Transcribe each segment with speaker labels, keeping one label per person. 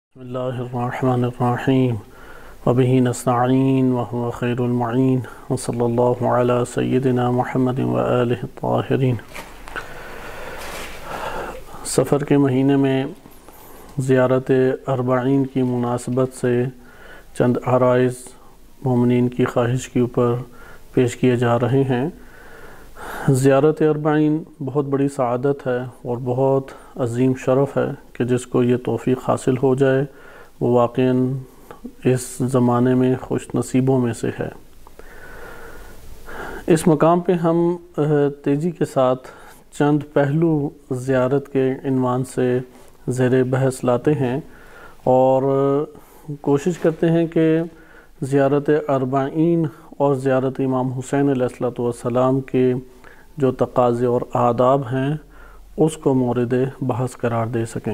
Speaker 1: بسم اللہ الرحمن الرحیم وبہ نستعین وہو خیر المعین وصلی اللہ علی سیدنا محمد وآلہ الطاہرین۔ سفر کے مہینے میں زیارت اربعین کی مناسبت سے چند عرائض مومنین کی خواہش کے اوپر پیش کیے جا رہے ہیں۔ زیارت اربعین بہت بڑی سعادت ہے اور بہت عظیم شرف ہے کہ جس کو یہ توفیق حاصل ہو جائے وہ واقعاً اس زمانے میں خوش نصیبوں میں سے ہے۔ اس مقام پہ ہم تیزی کے ساتھ چند پہلو زیارت کے عنوان سے زیر بحث لاتے ہیں اور کوشش کرتے ہیں کہ زیارت اربعین اور زیارت امام حسین علیہ السلام کے جو تقاضے اور آداب ہیں اس کو مورد بحث قرار دے سکیں۔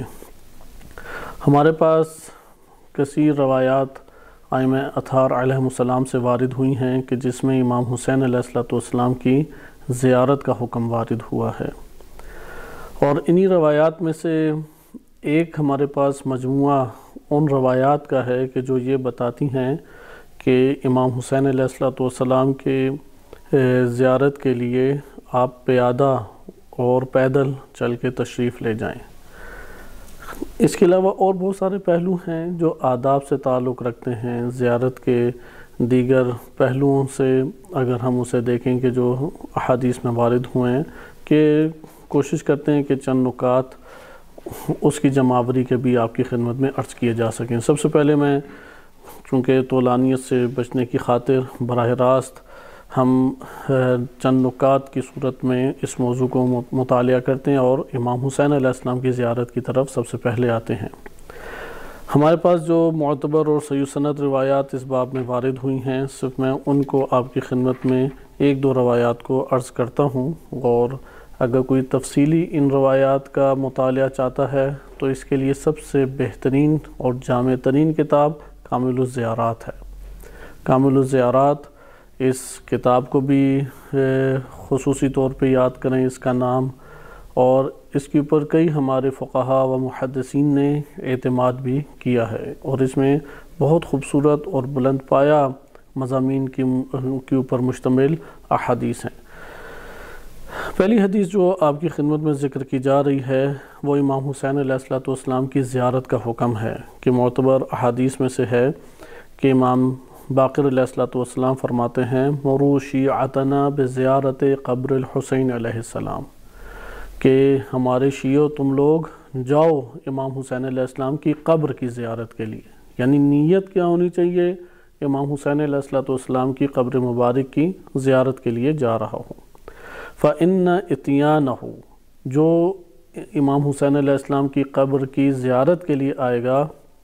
Speaker 1: ہمارے پاس کثیر روایات ائمہ اطہار علیہ السلام سے وارد ہوئی ہیں کہ جس میں امام حسین علیہ السلام کی زیارت کا حکم وارد ہوا ہے، اور انہی روایات میں سے ایک ہمارے پاس مجموعہ ان روایات کا ہے کہ جو یہ بتاتی ہیں کہ امام حسین علیہ السلام کے زیارت کے لیے آپ پیادہ اور پیدل چل کے تشریف لے جائیں۔ اس کے علاوہ اور بہت سارے پہلو ہیں جو آداب سے تعلق رکھتے ہیں، زیارت کے دیگر پہلوؤں سے اگر ہم اسے دیکھیں کہ جو احادیث میں وارد ہوئے ہیں، کہ کوشش کرتے ہیں کہ چند نکات اس کی جمع آوری کے بھی آپ کی خدمت میں عرض کیے جا سکیں۔ سب سے پہلے میں چونکہ طولانیت سے بچنے کی خاطر براہ راست ہم چند نکات کی صورت میں اس موضوع کو مطالعہ کرتے ہیں اور امام حسین علیہ السلام کی زیارت کی طرف سب سے پہلے آتے ہیں۔ ہمارے پاس جو معتبر اور صحیح سند روایات اس باب میں وارد ہوئی ہیں، صرف میں ان کو آپ کی خدمت میں ایک دو روایات کو عرض کرتا ہوں، اور اگر کوئی تفصیلی ان روایات کا مطالعہ چاہتا ہے تو اس کے لیے سب سے بہترین اور جامع ترین کتاب کامل الزیارات ہے۔ کامل الزیارات، اس کتاب کو بھی خصوصی طور پہ یاد کریں اس کا نام، اور اس کے اوپر کئی ہمارے فقہاء و محدثین نے اعتماد بھی کیا ہے، اور اس میں بہت خوبصورت اور بلند پایہ مضامین کے اوپر مشتمل احادیث ہیں۔ پہلی حدیث جو آپ کی خدمت میں ذکر کی جا رہی ہے وہ امام حسین علیہ السلام کی زیارت کا حکم ہے، کہ معتبر احادیث میں سے ہے کہ امام باقر علیہ السلام فرماتے ہیں مروا شیعتنا بزیارت قبر الحسین علیہ السلام، کہ ہمارے شیعوں تم لوگ جاؤ امام حسین علیہ السلام کی قبر کی زیارت کے لیے۔ یعنی نیت کیا ہونی چاہیے؟ امام حسین علیہ السلام کی قبر مبارک کی زیارت کے لیے جا رہا ہوں۔ فَإِنَّ إِتْيَانَهُ، جو امام حسین علیہ السلام کی قبر کی زیارت کے لیے آئے گا،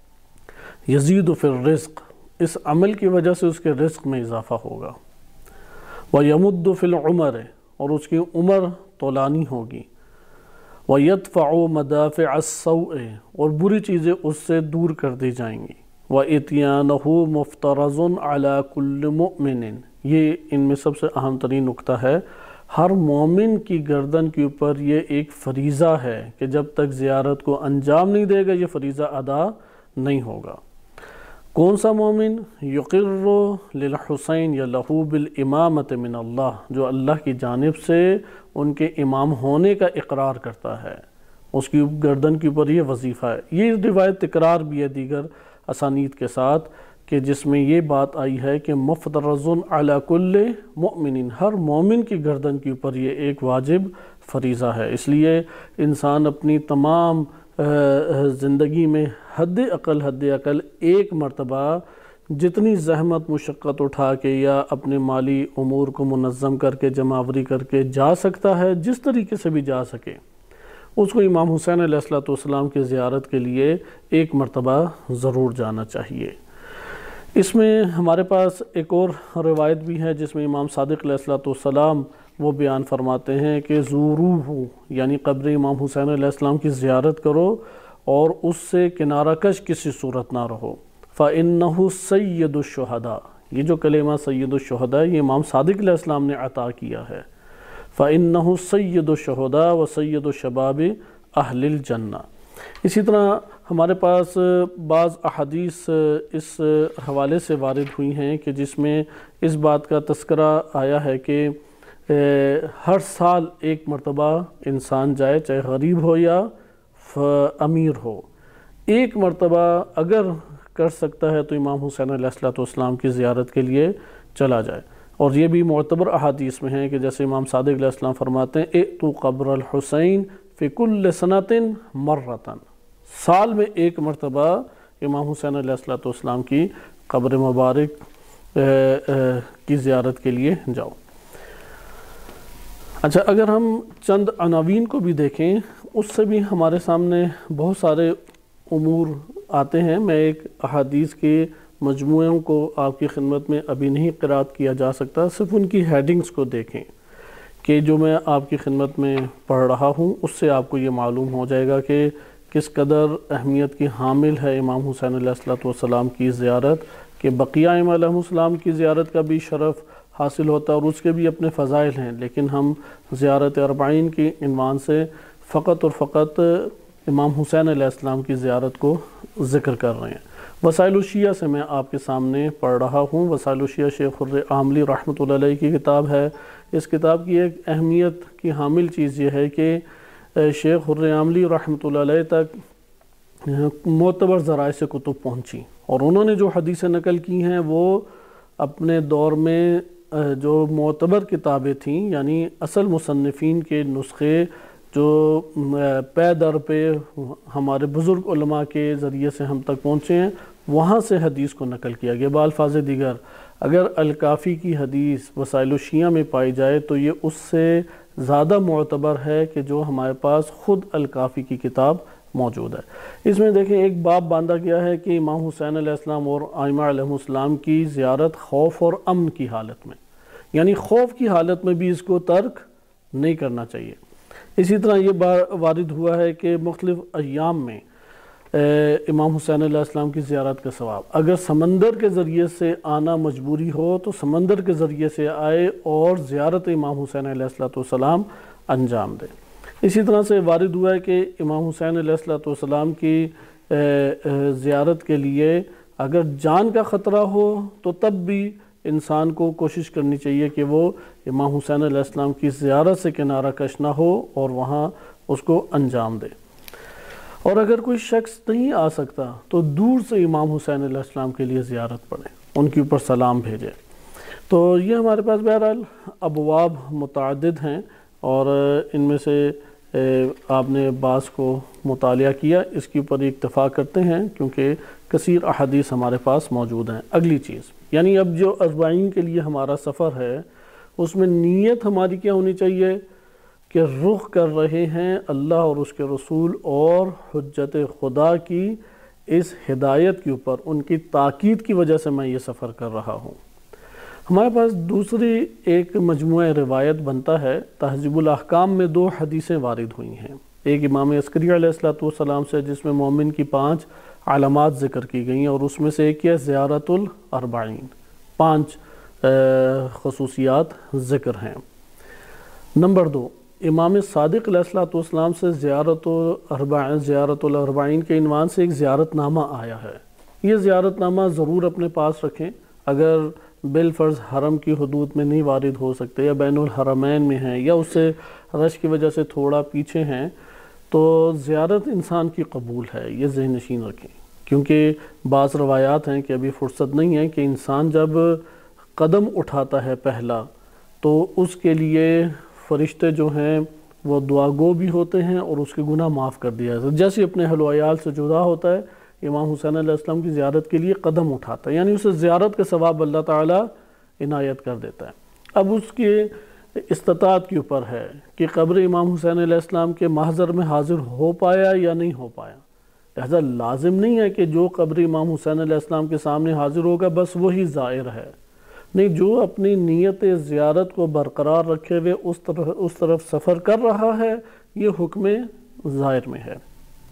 Speaker 1: یزید فی الرزق، اس عمل کی وجہ سے اس کے رزق میں اضافہ ہوگا، وَيَمُدُّ فِي الْعُمَرِ، اور اس کی عمر طولانی ہوگی، وَيَدْفَعُ مَدَافِعَ السَّوْءِ، اور بری چیزیں اس سے دور کر دی جائیں گی، وَإِتْيَانَهُ مُفْتَرَضٌ عَلَى كُلِّ مُؤْمِنٍ، یہ ان میں سب سے اہم ترین نکتہ ہے، ہر مومن کی گردن کے اوپر یہ ایک فریضہ ہے کہ جب تک زیارت کو انجام نہیں دے گا یہ فریضہ ادا نہیں ہوگا۔ کون سا مومن؟ یقر للحسین یا لہو بالامامۃ من اللہ، جو اللہ کی جانب سے ان کے امام ہونے کا اقرار کرتا ہے، اس کی گردن کے اوپر یہ وظیفہ ہے۔ یہ روایت تکرار بھی ہے دیگر اسانید کے ساتھ، کہ جس میں یہ بات آئی ہے کہ مفترض علی کل مؤمن، ہر مومن کی گردن کے اوپر یہ ایک واجب فریضہ ہے۔ اس لیے انسان اپنی تمام زندگی میں حد اقل ایک مرتبہ جتنی زحمت مشقت اٹھا کے یا اپنے مالی امور کو منظم کر کے جمع آوری کر کے جا سکتا ہے، جس طریقے سے بھی جا سکے، اس کو امام حسین علیہ السلام کی زیارت کے لیے ایک مرتبہ ضرور جانا چاہیے۔ اس میں ہمارے پاس ایک اور روایت بھی ہے جس میں امام صادق علیہ السلام وہ بیان فرماتے ہیں کہ زوروہ، یعنی قبر امام حسین علیہ السلام کی زیارت کرو اور اس سے کنارہ کش کسی صورت نہ رہو۔ فَإِنَّهُ سَيِّدُ الشُّهَدَاء، یہ جو کلمہ سید الشہداء یہ امام صادق علیہ السلام نے عطا کیا ہے۔ فَإِنَّهُ سَيِّدُ الشُّهَدَاء وَسَيِّدُ الشَّبَابِ أَهْلِ الْجَنَّةِ۔ اسی طرح ہمارے پاس بعض احادیث اس حوالے سے وارد ہوئی ہیں کہ جس میں اس بات کا تذکرہ آیا ہے کہ ہر سال ایک مرتبہ انسان جائے، چاہے غریب ہو یا امیر ہو، ایک مرتبہ اگر کر سکتا ہے تو امام حسین علیہ السلام کی زیارت کے لیے چلا جائے۔ اور یہ بھی معتبر احادیث میں ہیں کہ جیسے امام صادق علیہ السلام فرماتے ہیں ائتوا قبر الحسین فی کل سنۃ مرۃ، سال میں ایک مرتبہ امام حسین علیہ السلام کی قبر مبارک کی زیارت کے لیے جاؤ۔ اچھا، اگر ہم چند عناوین کو بھی دیکھیں اس سے بھی ہمارے سامنے بہت سارے امور آتے ہیں۔ میں ایک احادیث کے مجموعوں کو آپ کی خدمت میں ابھی نہیں قرأت کیا جا سکتا، صرف ان کی ہیڈنگز کو دیکھیں کہ جو میں آپ کی خدمت میں پڑھ رہا ہوں اس سے آپ کو یہ معلوم ہو جائے گا کہ کس قدر اہمیت کی حامل ہے امام حسین علیہ السلام کی زیارت، کہ بقیہ ائمہ علیہم السلام کی زیارت کا بھی شرف حاصل ہوتا ہے اور اس کے بھی اپنے فضائل ہیں، لیکن ہم زیارت اربعین کی عنوان سے فقط اور فقط امام حسین علیہ السلام کی زیارت کو ذکر کر رہے ہیں۔ وسائل الشیعہ سے میں آپ کے سامنے پڑھ رہا ہوں۔ وسائل الشیعہ شیخ خرِ عاملی رحمۃ اللہ علیہ کی کتاب ہے۔ اس کتاب کی ایک اہمیت کی حامل چیز یہ ہے کہ شیخ خرِ عاملی رحمۃ اللہ علیہ تک معتبر ذرائع سے کتب پہنچی، اور انہوں نے جو حدیثیں نقل کی ہیں وہ اپنے دور میں جو معتبر کتابیں تھیں، یعنی اصل مصنفین کے نسخے جو پے در پہ ہمارے بزرگ علماء کے ذریعے سے ہم تک پہنچے ہیں، وہاں سے حدیث کو نقل کیا گیا۔ بالفاظ دیگر اگر الکافی کی حدیث وسائل الشیعہ میں پائی جائے تو یہ اس سے زیادہ معتبر ہے کہ جو ہمارے پاس خود الکافی کی کتاب موجود ہے۔ اس میں دیکھیں ایک باب باندھا گیا ہے کہ امام حسین علیہ السلام اور ائمہ علیہم السلام کی زیارت خوف اور امن کی حالت میں، یعنی خوف کی حالت میں بھی اس کو ترک نہیں کرنا چاہیے۔ اسی طرح یہ وارد ہوا ہے کہ مختلف ایام میں امام حسین علیہ السلام کی زیارت کا ثواب، اگر سمندر کے ذریعے سے آنا مجبوری ہو تو سمندر کے ذریعے سے آئے اور زیارت امام حسین علیہ السلام انجام دے۔ اسی طرح سے وارد ہوا ہے کہ امام حسین علیہ السلام کی زیارت کے لیے اگر جان کا خطرہ ہو تو تب بھی انسان کو کوشش کرنی چاہیے کہ وہ امام حسین علیہ السلام کی زیارت سے کنارہ کش نہ ہو اور وہاں اس کو انجام دے۔ اور اگر کوئی شخص نہیں آ سکتا تو دور سے امام حسین علیہ السلام کے لیے زیارت پڑھے، ان کے اوپر سلام بھیجے۔ تو یہ ہمارے پاس بہرحال ابواب متعدد ہیں، اور ان میں سے آپ نے بعض کو مطالعہ کیا، اس کے اوپر اکتفا کرتے ہیں کیونکہ کثیر احادیث ہمارے پاس موجود ہیں۔ اگلی چیز، یعنی اب جو اربعین کے لیے ہمارا سفر ہے اس میں نیت ہماری کیا ہونی چاہیے کہ رخ کر رہے ہیں اللہ اور اس کے رسول اور حجت خدا کی اس ہدایت کے اوپر، ان کی تاکید کی وجہ سے میں یہ سفر کر رہا ہوں۔ ہمارے پاس دوسری ایک مجموعہ روایت بنتا ہے۔ تہذیب الاحکام میں 2 حدیثیں وارد ہوئی ہیں، ایک امام عسکری علیہ السلام سے جس میں مومن کی 5 علامات ذکر کی گئی ہیں، اور اس میں سے ایک ہے زیارت الاربعین، 5 خصوصیات ذکر ہیں۔ نمبر 2، امام صادق علیہ السلام سے زیارت الاربعین کے عنوان سے ایک زیارت نامہ آیا ہے۔ یہ زیارت نامہ ضرور اپنے پاس رکھیں، اگر بالفرض حرم کی حدود میں نہیں وارد ہو سکتے یا بین الحرمین میں ہیں یا اس سے رش کی وجہ سے تھوڑا پیچھے ہیں تو زیارت انسان کی قبول ہے، یہ ذہن نشین رکھیں، کیونکہ بعض روایات ہیں کہ ابھی فرصت نہیں ہے کہ انسان جب قدم اٹھاتا ہے پہلا تو اس کے لیے فرشتے جو ہیں وہ دعا گو بھی ہوتے ہیں اور اس کے گناہ معاف کر دیا جاتا ہے۔ جیسے اپنے اہل و عیال سے جدا ہوتا ہے، امام حسین علیہ السلام کی زیارت کے لیے قدم اٹھاتا ہے، یعنی اسے زیارت کا ثواب اللہ تعالیٰ عنایت کر دیتا ہے۔ اب اس کے استطاعت کے اوپر ہے کہ قبر امام حسین علیہ السلام کے محضر میں حاضر ہو پایا یا نہیں ہو پایا، لہذا لازم نہیں ہے کہ جو قبر امام حسین علیہ السلام کے سامنے حاضر ہوگا بس وہی زائر ہے، نہیں، جو اپنی نیت زیارت کو برقرار رکھے ہوئے اس طرف سفر کر رہا ہے یہ حکم زائر میں ہے۔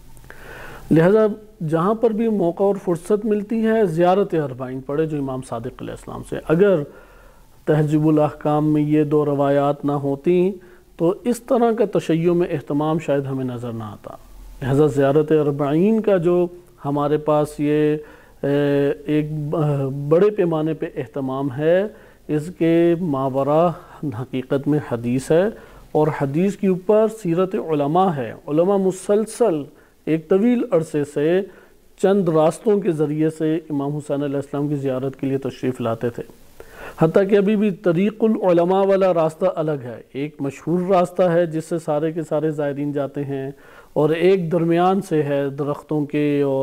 Speaker 1: لہذا جہاں پر بھی موقع اور فرصت ملتی ہے زیارت اربعین پڑھے جو امام صادق علیہ السلام سے۔ اگر تہذیب الاحکام میں یہ 2 روایات نہ ہوتی تو اس طرح کا تشیع میں اہتمام شاید ہمیں نظر نہ آتا، لہذا زیارت اربعین کا جو ہمارے پاس یہ ایک بڑے پیمانے پہ اہتمام ہے، اس کے ماوراء حقیقت میں حدیث ہے، اور حدیث کے اوپر سیرت علماء ہے۔ علماء مسلسل ایک طویل عرصے سے چند راستوں کے ذریعے سے امام حسین علیہ السلام کی زیارت کے لیے تشریف لاتے تھے، حتیٰ کہ ابھی بھی طریق العلماء والا راستہ الگ ہے۔ ایک مشہور راستہ ہے جس سے سارے کے سارے زائرین جاتے ہیں، اور ایک درمیان سے ہے درختوں کے اور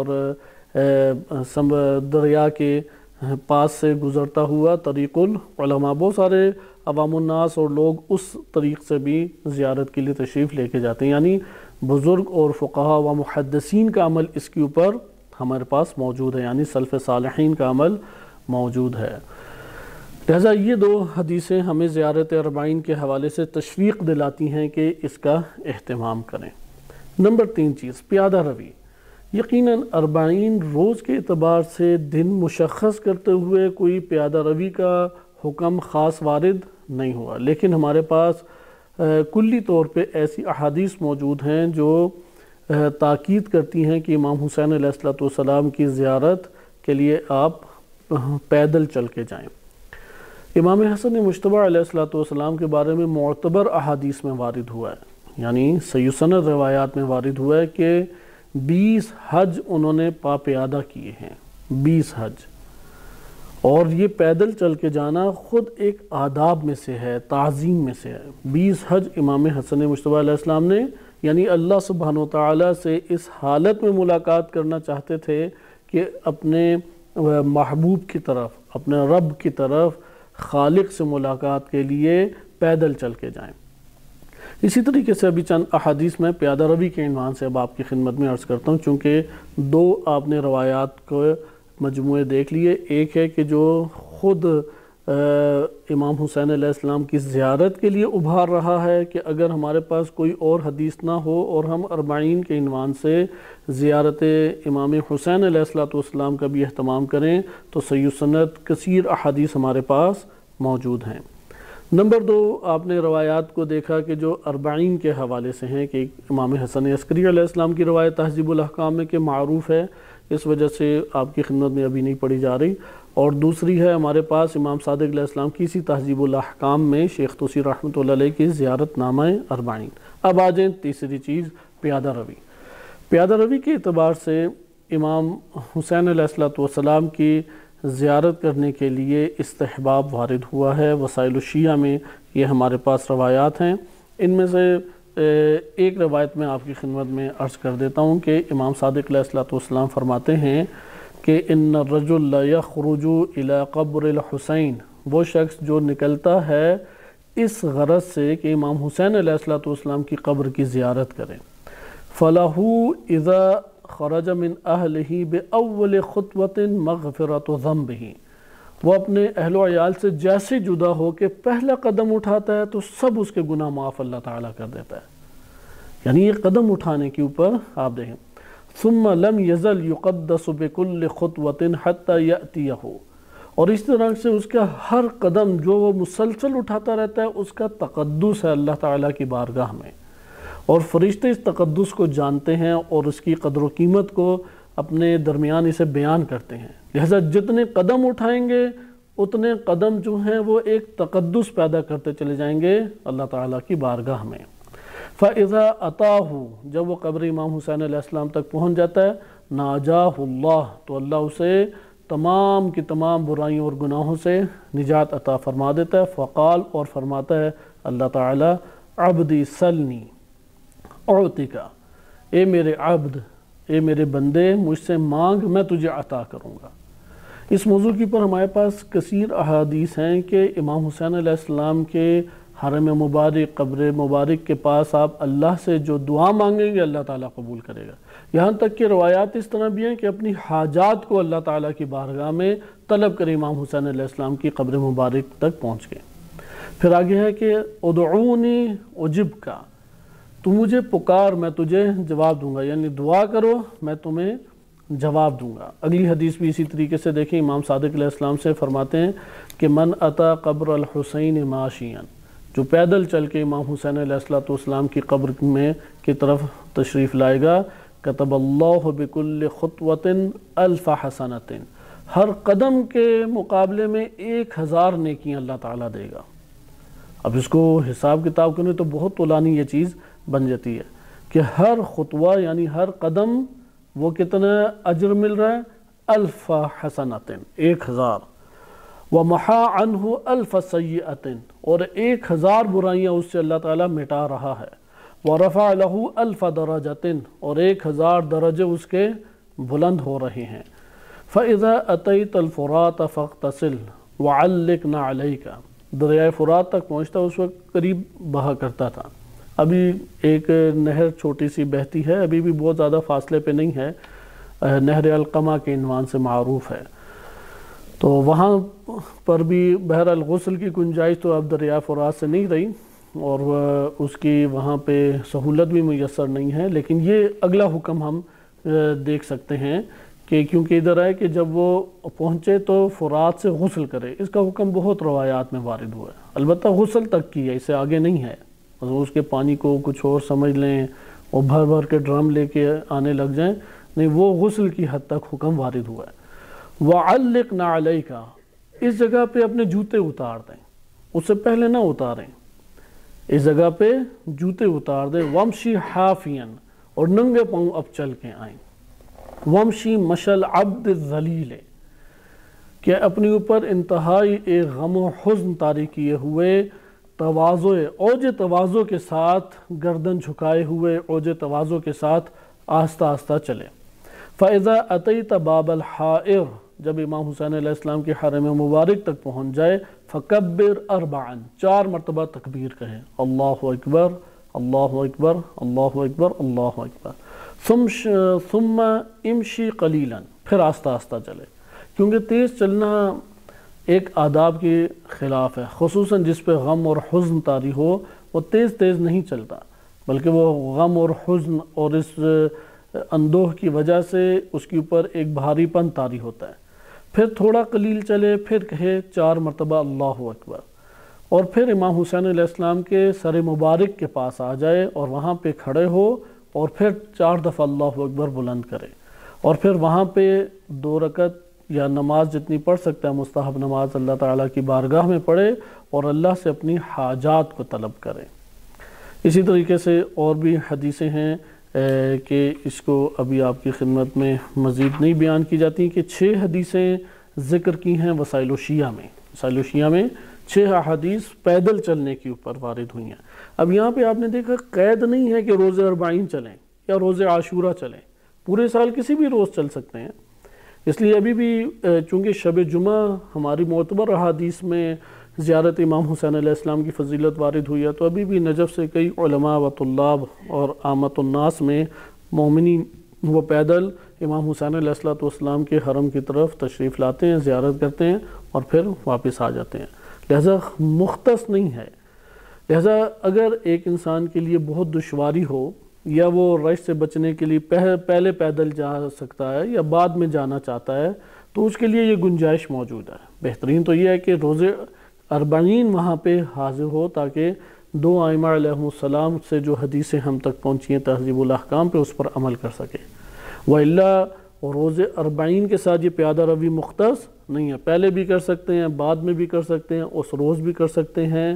Speaker 1: دریا کے پاس سے گزرتا ہوا طریق العلماء۔ بہت سارے عوام الناس اور لوگ اس طریق سے بھی زیارت کے لیے تشریف لے کے جاتے ہیں، یعنی بزرگ اور فقہاء و محدثین کا عمل اس کے اوپر ہمارے پاس موجود ہے، یعنی سلف صالحین کا عمل موجود ہے۔ لہذا یہ دو حدیثیں ہمیں زیارت اربعین کے حوالے سے تشویق دلاتی ہیں کہ اس کا اہتمام کریں۔ نمبر 3 چیز، پیادہ روی۔ یقیناً اربعین روز کے اعتبار سے دن مشخص کرتے ہوئے کوئی پیادہ روی کا حکم خاص وارد نہیں ہوا، لیکن ہمارے پاس کلی طور پہ ایسی احادیث موجود ہیں جو تاکید کرتی ہیں کہ امام حسین علیہ السلام کی زیارت کے لیے آپ پیدل چل کے جائیں۔ امام حسن مجتبی علیہ السلام کے بارے میں معتبر احادیث میں وارد ہوا ہے، یعنی صحیح سند روایات میں وارد ہوا ہے کہ 20 حج انہوں نے پیادہ کیے ہیں، 20 حج، اور یہ پیدل چل کے جانا خود ایک آداب میں سے ہے، تعظیم میں سے ہے۔ 20 حج امام حسن مجتبی علیہ السلام نے، یعنی اللہ سبحانہ وتعالیٰ سے اس حالت میں ملاقات کرنا چاہتے تھے کہ اپنے محبوب کی طرف، اپنے رب کی طرف، خالق سے ملاقات کے لیے پیدل چل کے جائیں۔ اسی طریقے سے ابھی چند احادیث میں پیادہ روی کے عنوان سے اب آپ کی خدمت میں عرض کرتا ہوں، چونکہ دو آپ نے روایات کو مجموعے دیکھ لیے۔ ایک ہے کہ جو خود امام حسین علیہ السلام کی زیارت کے لیے ابھار رہا ہے کہ اگر ہمارے پاس کوئی اور حدیث نہ ہو اور ہم اربعین کے عنوان سے زیارت امام حسین علیہ السلام کا بھی اہتمام کریں تو صحیح سند کثیر احادیث ہمارے پاس موجود ہیں۔ نمبر 2، آپ نے روایات کو دیکھا کہ جو اربعین کے حوالے سے ہیں کہ امام حسن عسکری علیہ السلام کی روایت تہذیب الاحکام میں کہ معروف ہے، اس وجہ سے آپ کی خدمت میں ابھی نہیں پڑھی جا رہی، اور دوسری ہے ہمارے پاس امام صادق علیہ السلام کی اسی تہذیب الاحکام میں شیخ توسی رحمۃ اللہ علیہ کی زیارت نامہ اربعین۔ اب آ جائیں تیسری چیز، پیادہ روی۔ پیادہ روی کے اعتبار سے امام حسین علیہ السلام کی زیارت کرنے کے لیے استحباب وارد ہوا ہے۔ وسائل الشیعہ میں یہ ہمارے پاس روایات ہیں، ان میں سے ایک روایت میں آپ کی خدمت میں عرض کر دیتا ہوں کہ امام صادق علیہ السلام فرماتے ہیں کہ ان الرجل لا یخرج الی قبر الحسین، وہ شخص جو نکلتا ہے اس غرض سے کہ امام حسین علیہ السلام کی قبر کی زیارت کریں، فَلَهُ إِذَا خرج من اہلہ بأول خطوۃ مغفرۃ ذنبہ، وہ اپنے اہل و عیال سے جیسے جدا ہو کے پہلا قدم اٹھاتا ہے تو سب اس کے گناہ معاف اللہ تعالیٰ کر دیتا ہے۔ یعنی یہ قدم اٹھانے کے اوپر آپ دیکھیں، ثم لم یزل یقدس بکل خطوۃ حتی یأتیہ، اور اس طرح سے اس کا ہر قدم جو وہ مسلسل اٹھاتا رہتا ہے اس کا تقدس ہے اللہ تعالیٰ کی بارگاہ میں، اور فرشتے اس تقدس کو جانتے ہیں اور اس کی قدر و قیمت کو اپنے درمیان اسے بیان کرتے ہیں۔ لہذا جتنے قدم اٹھائیں گے اتنے قدم جو ہیں وہ ایک تقدس پیدا کرتے چلے جائیں گے اللہ تعالیٰ کی بارگاہ میں۔ فَإِذَا أَتَاهُ، جب وہ قبر امام حسین علیہ السلام تک پہنچ جاتا ہے، نَاجَاهُ اللَّهُ، تو اللہ اسے تمام کی تمام برائیوں اور گناہوں سے نجات عطا فرما دیتا ہے۔ فقال، اور فرماتا ہے اللہ تعالیٰ، عبدی سلنی اعطیکا، اے میرے عبد، اے میرے بندے، مجھ سے مانگ میں تجھے عطا کروں گا۔ اس موضوع کی پر ہمارے پاس کثیر احادیث ہیں کہ امام حسین علیہ السلام کے حرم مبارک، قبر مبارک کے پاس آپ اللہ سے جو دعا مانگیں گے اللہ تعالیٰ قبول کرے گا۔ یہاں تک کہ روایات اس طرح بھی ہیں کہ اپنی حاجات کو اللہ تعالیٰ کی بارگاہ میں طلب کریں امام حسین علیہ السلام کی قبر مبارک تک پہنچ گئے۔ پھر آگے ہے کہ ادعونی اجب کا، تو مجھے پکار میں تجھے جواب دوں گا، یعنی دعا کرو میں تمہیں جواب دوں گا۔ اگلی حدیث بھی اسی طریقے سے دیکھیں، امام صادق علیہ السلام سے فرماتے ہیں کہ من اتا قبر الحسین ماشیا، جو پیدل چل کے امام حسین علیہ السلام کی قبر میں کی طرف تشریف لائے گا، کتب اللہ بکل خطوۃ الف حسنۃ، ہر قدم کے مقابلے میں 1000 نیکیاں اللہ تعالیٰ دے گا۔ اب اس کو حساب کتاب کرنے تو بہت طولانی یہ چیز بن جاتی ہے کہ ہر خطوہ یعنی ہر قدم وہ کتنا اجر مل رہا ہے، الف حسنۃ 1000، ومحا عنہ الف سیئۃ، اور 1000 برائیاں اس سے اللہ تعالیٰ مٹا رہا ہے، ورفع لہ الف درجۃ، اور 1000 درجے اس کے بلند ہو رہے ہیں۔ فَإِذَا أَتَيْتَ الْفُرَاتَ فَاغْتَسِلْ وَعَلِّقْ نَعْلَيْكَ، دریائے فرات تک پہنچتا اس وقت قریب بہا کرتا تھا، ابھی ایک نہر چھوٹی سی بہتی ہے، ابھی بھی بہت زیادہ فاصلے پہ نہیں ہے، نہر علقمہ کے عنوان سے معروف ہے، تو وہاں پر بھی بہرحال غسل کی گنجائش تو اب دریائے فرات سے نہیں رہی، اور اس کی وہاں پہ سہولت بھی میسر نہیں ہے، لیکن یہ اگلا حکم ہم دیکھ سکتے ہیں کہ کیونکہ ادھر ہے کہ جب وہ پہنچے تو فرات سے غسل کرے، اس کا حکم بہت روایات میں وارد ہوا ہے، البتہ غسل تک کی ہے، اس سے آگے نہیں ہے، اس کے پانی کو کچھ اور سمجھ لیں اور بھر بھر کے ڈرم لے کے آنے لگ جائیں، نہیں، وہ غسل کی حد تک حکم وارد ہوا ہے۔ وَعَلِّقْ نَعْلَيْكَ، اس جگہ پہ اپنے جوتے اتار دیں، اس سے پہلے نہ اتاریں، اس جگہ پہ جوتے اتار دیں۔ وَمْشِي حَافِيًا، اور ننگے پاؤں اب چل کے آئیں۔ وَمْشِي مَشَى الْعَبْدِ الذَّلِيلِ، کہ اپنی اوپر انتہائی ایک غم و حزن طاری کیے ہوئے، تواضع، اوج تواضع کے ساتھ، گردن جھکائے ہوئے اوج تواضع کے ساتھ آہستہ آہستہ چلے۔ فَإِذَا أَتَيْتَ بَابَ الْحَائِرِ، جب امام حسین علیہ السلام کے حرم مبارک تک پہنچ جائے، فَكَبِّرْ أَرْبَعًا، 4 مرتبہ تکبیر کہیں، اللہ اکبر اللہ اکبر اللہ اکبر اللہ اکبر، ثم امشی قلیلا، پھر آہستہ آہستہ چلے، کیونکہ تیز چلنا ایک آداب کے خلاف ہے، خصوصاً جس پہ غم اور حزن طاری ہو، وہ تیز تیز نہیں چلتا، بلکہ وہ غم اور حزن اور اس اندوہ کی وجہ سے اس کے اوپر ایک بھاری پن طاری ہوتا ہے۔ پھر تھوڑا قلیل چلے، پھر کہے 4 مرتبہ اللہ اکبر، اور پھر امام حسین علیہ السلام کے سر مبارک کے پاس آ جائے اور وہاں پہ کھڑے ہو، اور پھر 4 دفعہ اللہ اکبر بلند کرے، اور پھر وہاں پہ 2 رکعت یا نماز جتنی پڑھ سکتا ہے مستحب نماز اللہ تعالیٰ کی بارگاہ میں پڑھے اور اللہ سے اپنی حاجات کو طلب کرے۔ اسی طریقے سے اور بھی حدیثیں ہیں کہ اس کو ابھی آپ کی خدمت میں مزید نہیں بیان کی جاتی، کہ 6 حدیثیں ذکر کی ہیں وسائل الشیعہ میں، وسائل الشیعہ میں 6 احادیث پیدل چلنے کے اوپر وارد ہوئی ہیں۔ اب یہاں پہ آپ نے دیکھا قید نہیں ہے کہ روزے 40 چلیں یا روزے عاشورہ چلیں، پورے سال کسی بھی روز چل سکتے ہیں، اس لیے ابھی بھی چونکہ شب جمعہ ہماری معتبر احادیث میں زیارت امام حسین علیہ السلام کی فضیلت وارد ہوئی ہے، تو ابھی بھی نجف سے کئی علماء و طلاب اور عامت الناس میں مومنین وہ پیدل امام حسین علیہ السلام کے حرم کی طرف تشریف لاتے ہیں، زیارت کرتے ہیں اور پھر واپس آ جاتے ہیں، لہذا مختص نہیں ہے۔ لہذا اگر ایک انسان کے لیے بہت دشواری ہو، یا وہ رش سے بچنے کے لیے پہلے پیدل جا سکتا ہے یا بعد میں جانا چاہتا ہے، تو اس کے لیے یہ گنجائش موجود ہے۔ بہترین تو یہ ہے کہ روزے 40 وہاں پہ حاضر ہو، تاکہ 2 ائمہ علیہم السلام سے جو حدیثیں ہم تک پہنچی ہیں تہذیب الاحکام پہ، اس پر عمل کر سکے۔ وَإِلَّا روزے 40 کے ساتھ یہ پیادہ روی مختص نہیں ہے، پہلے بھی کر سکتے ہیں، بعد میں بھی کر سکتے ہیں، اس روز بھی کر سکتے ہیں،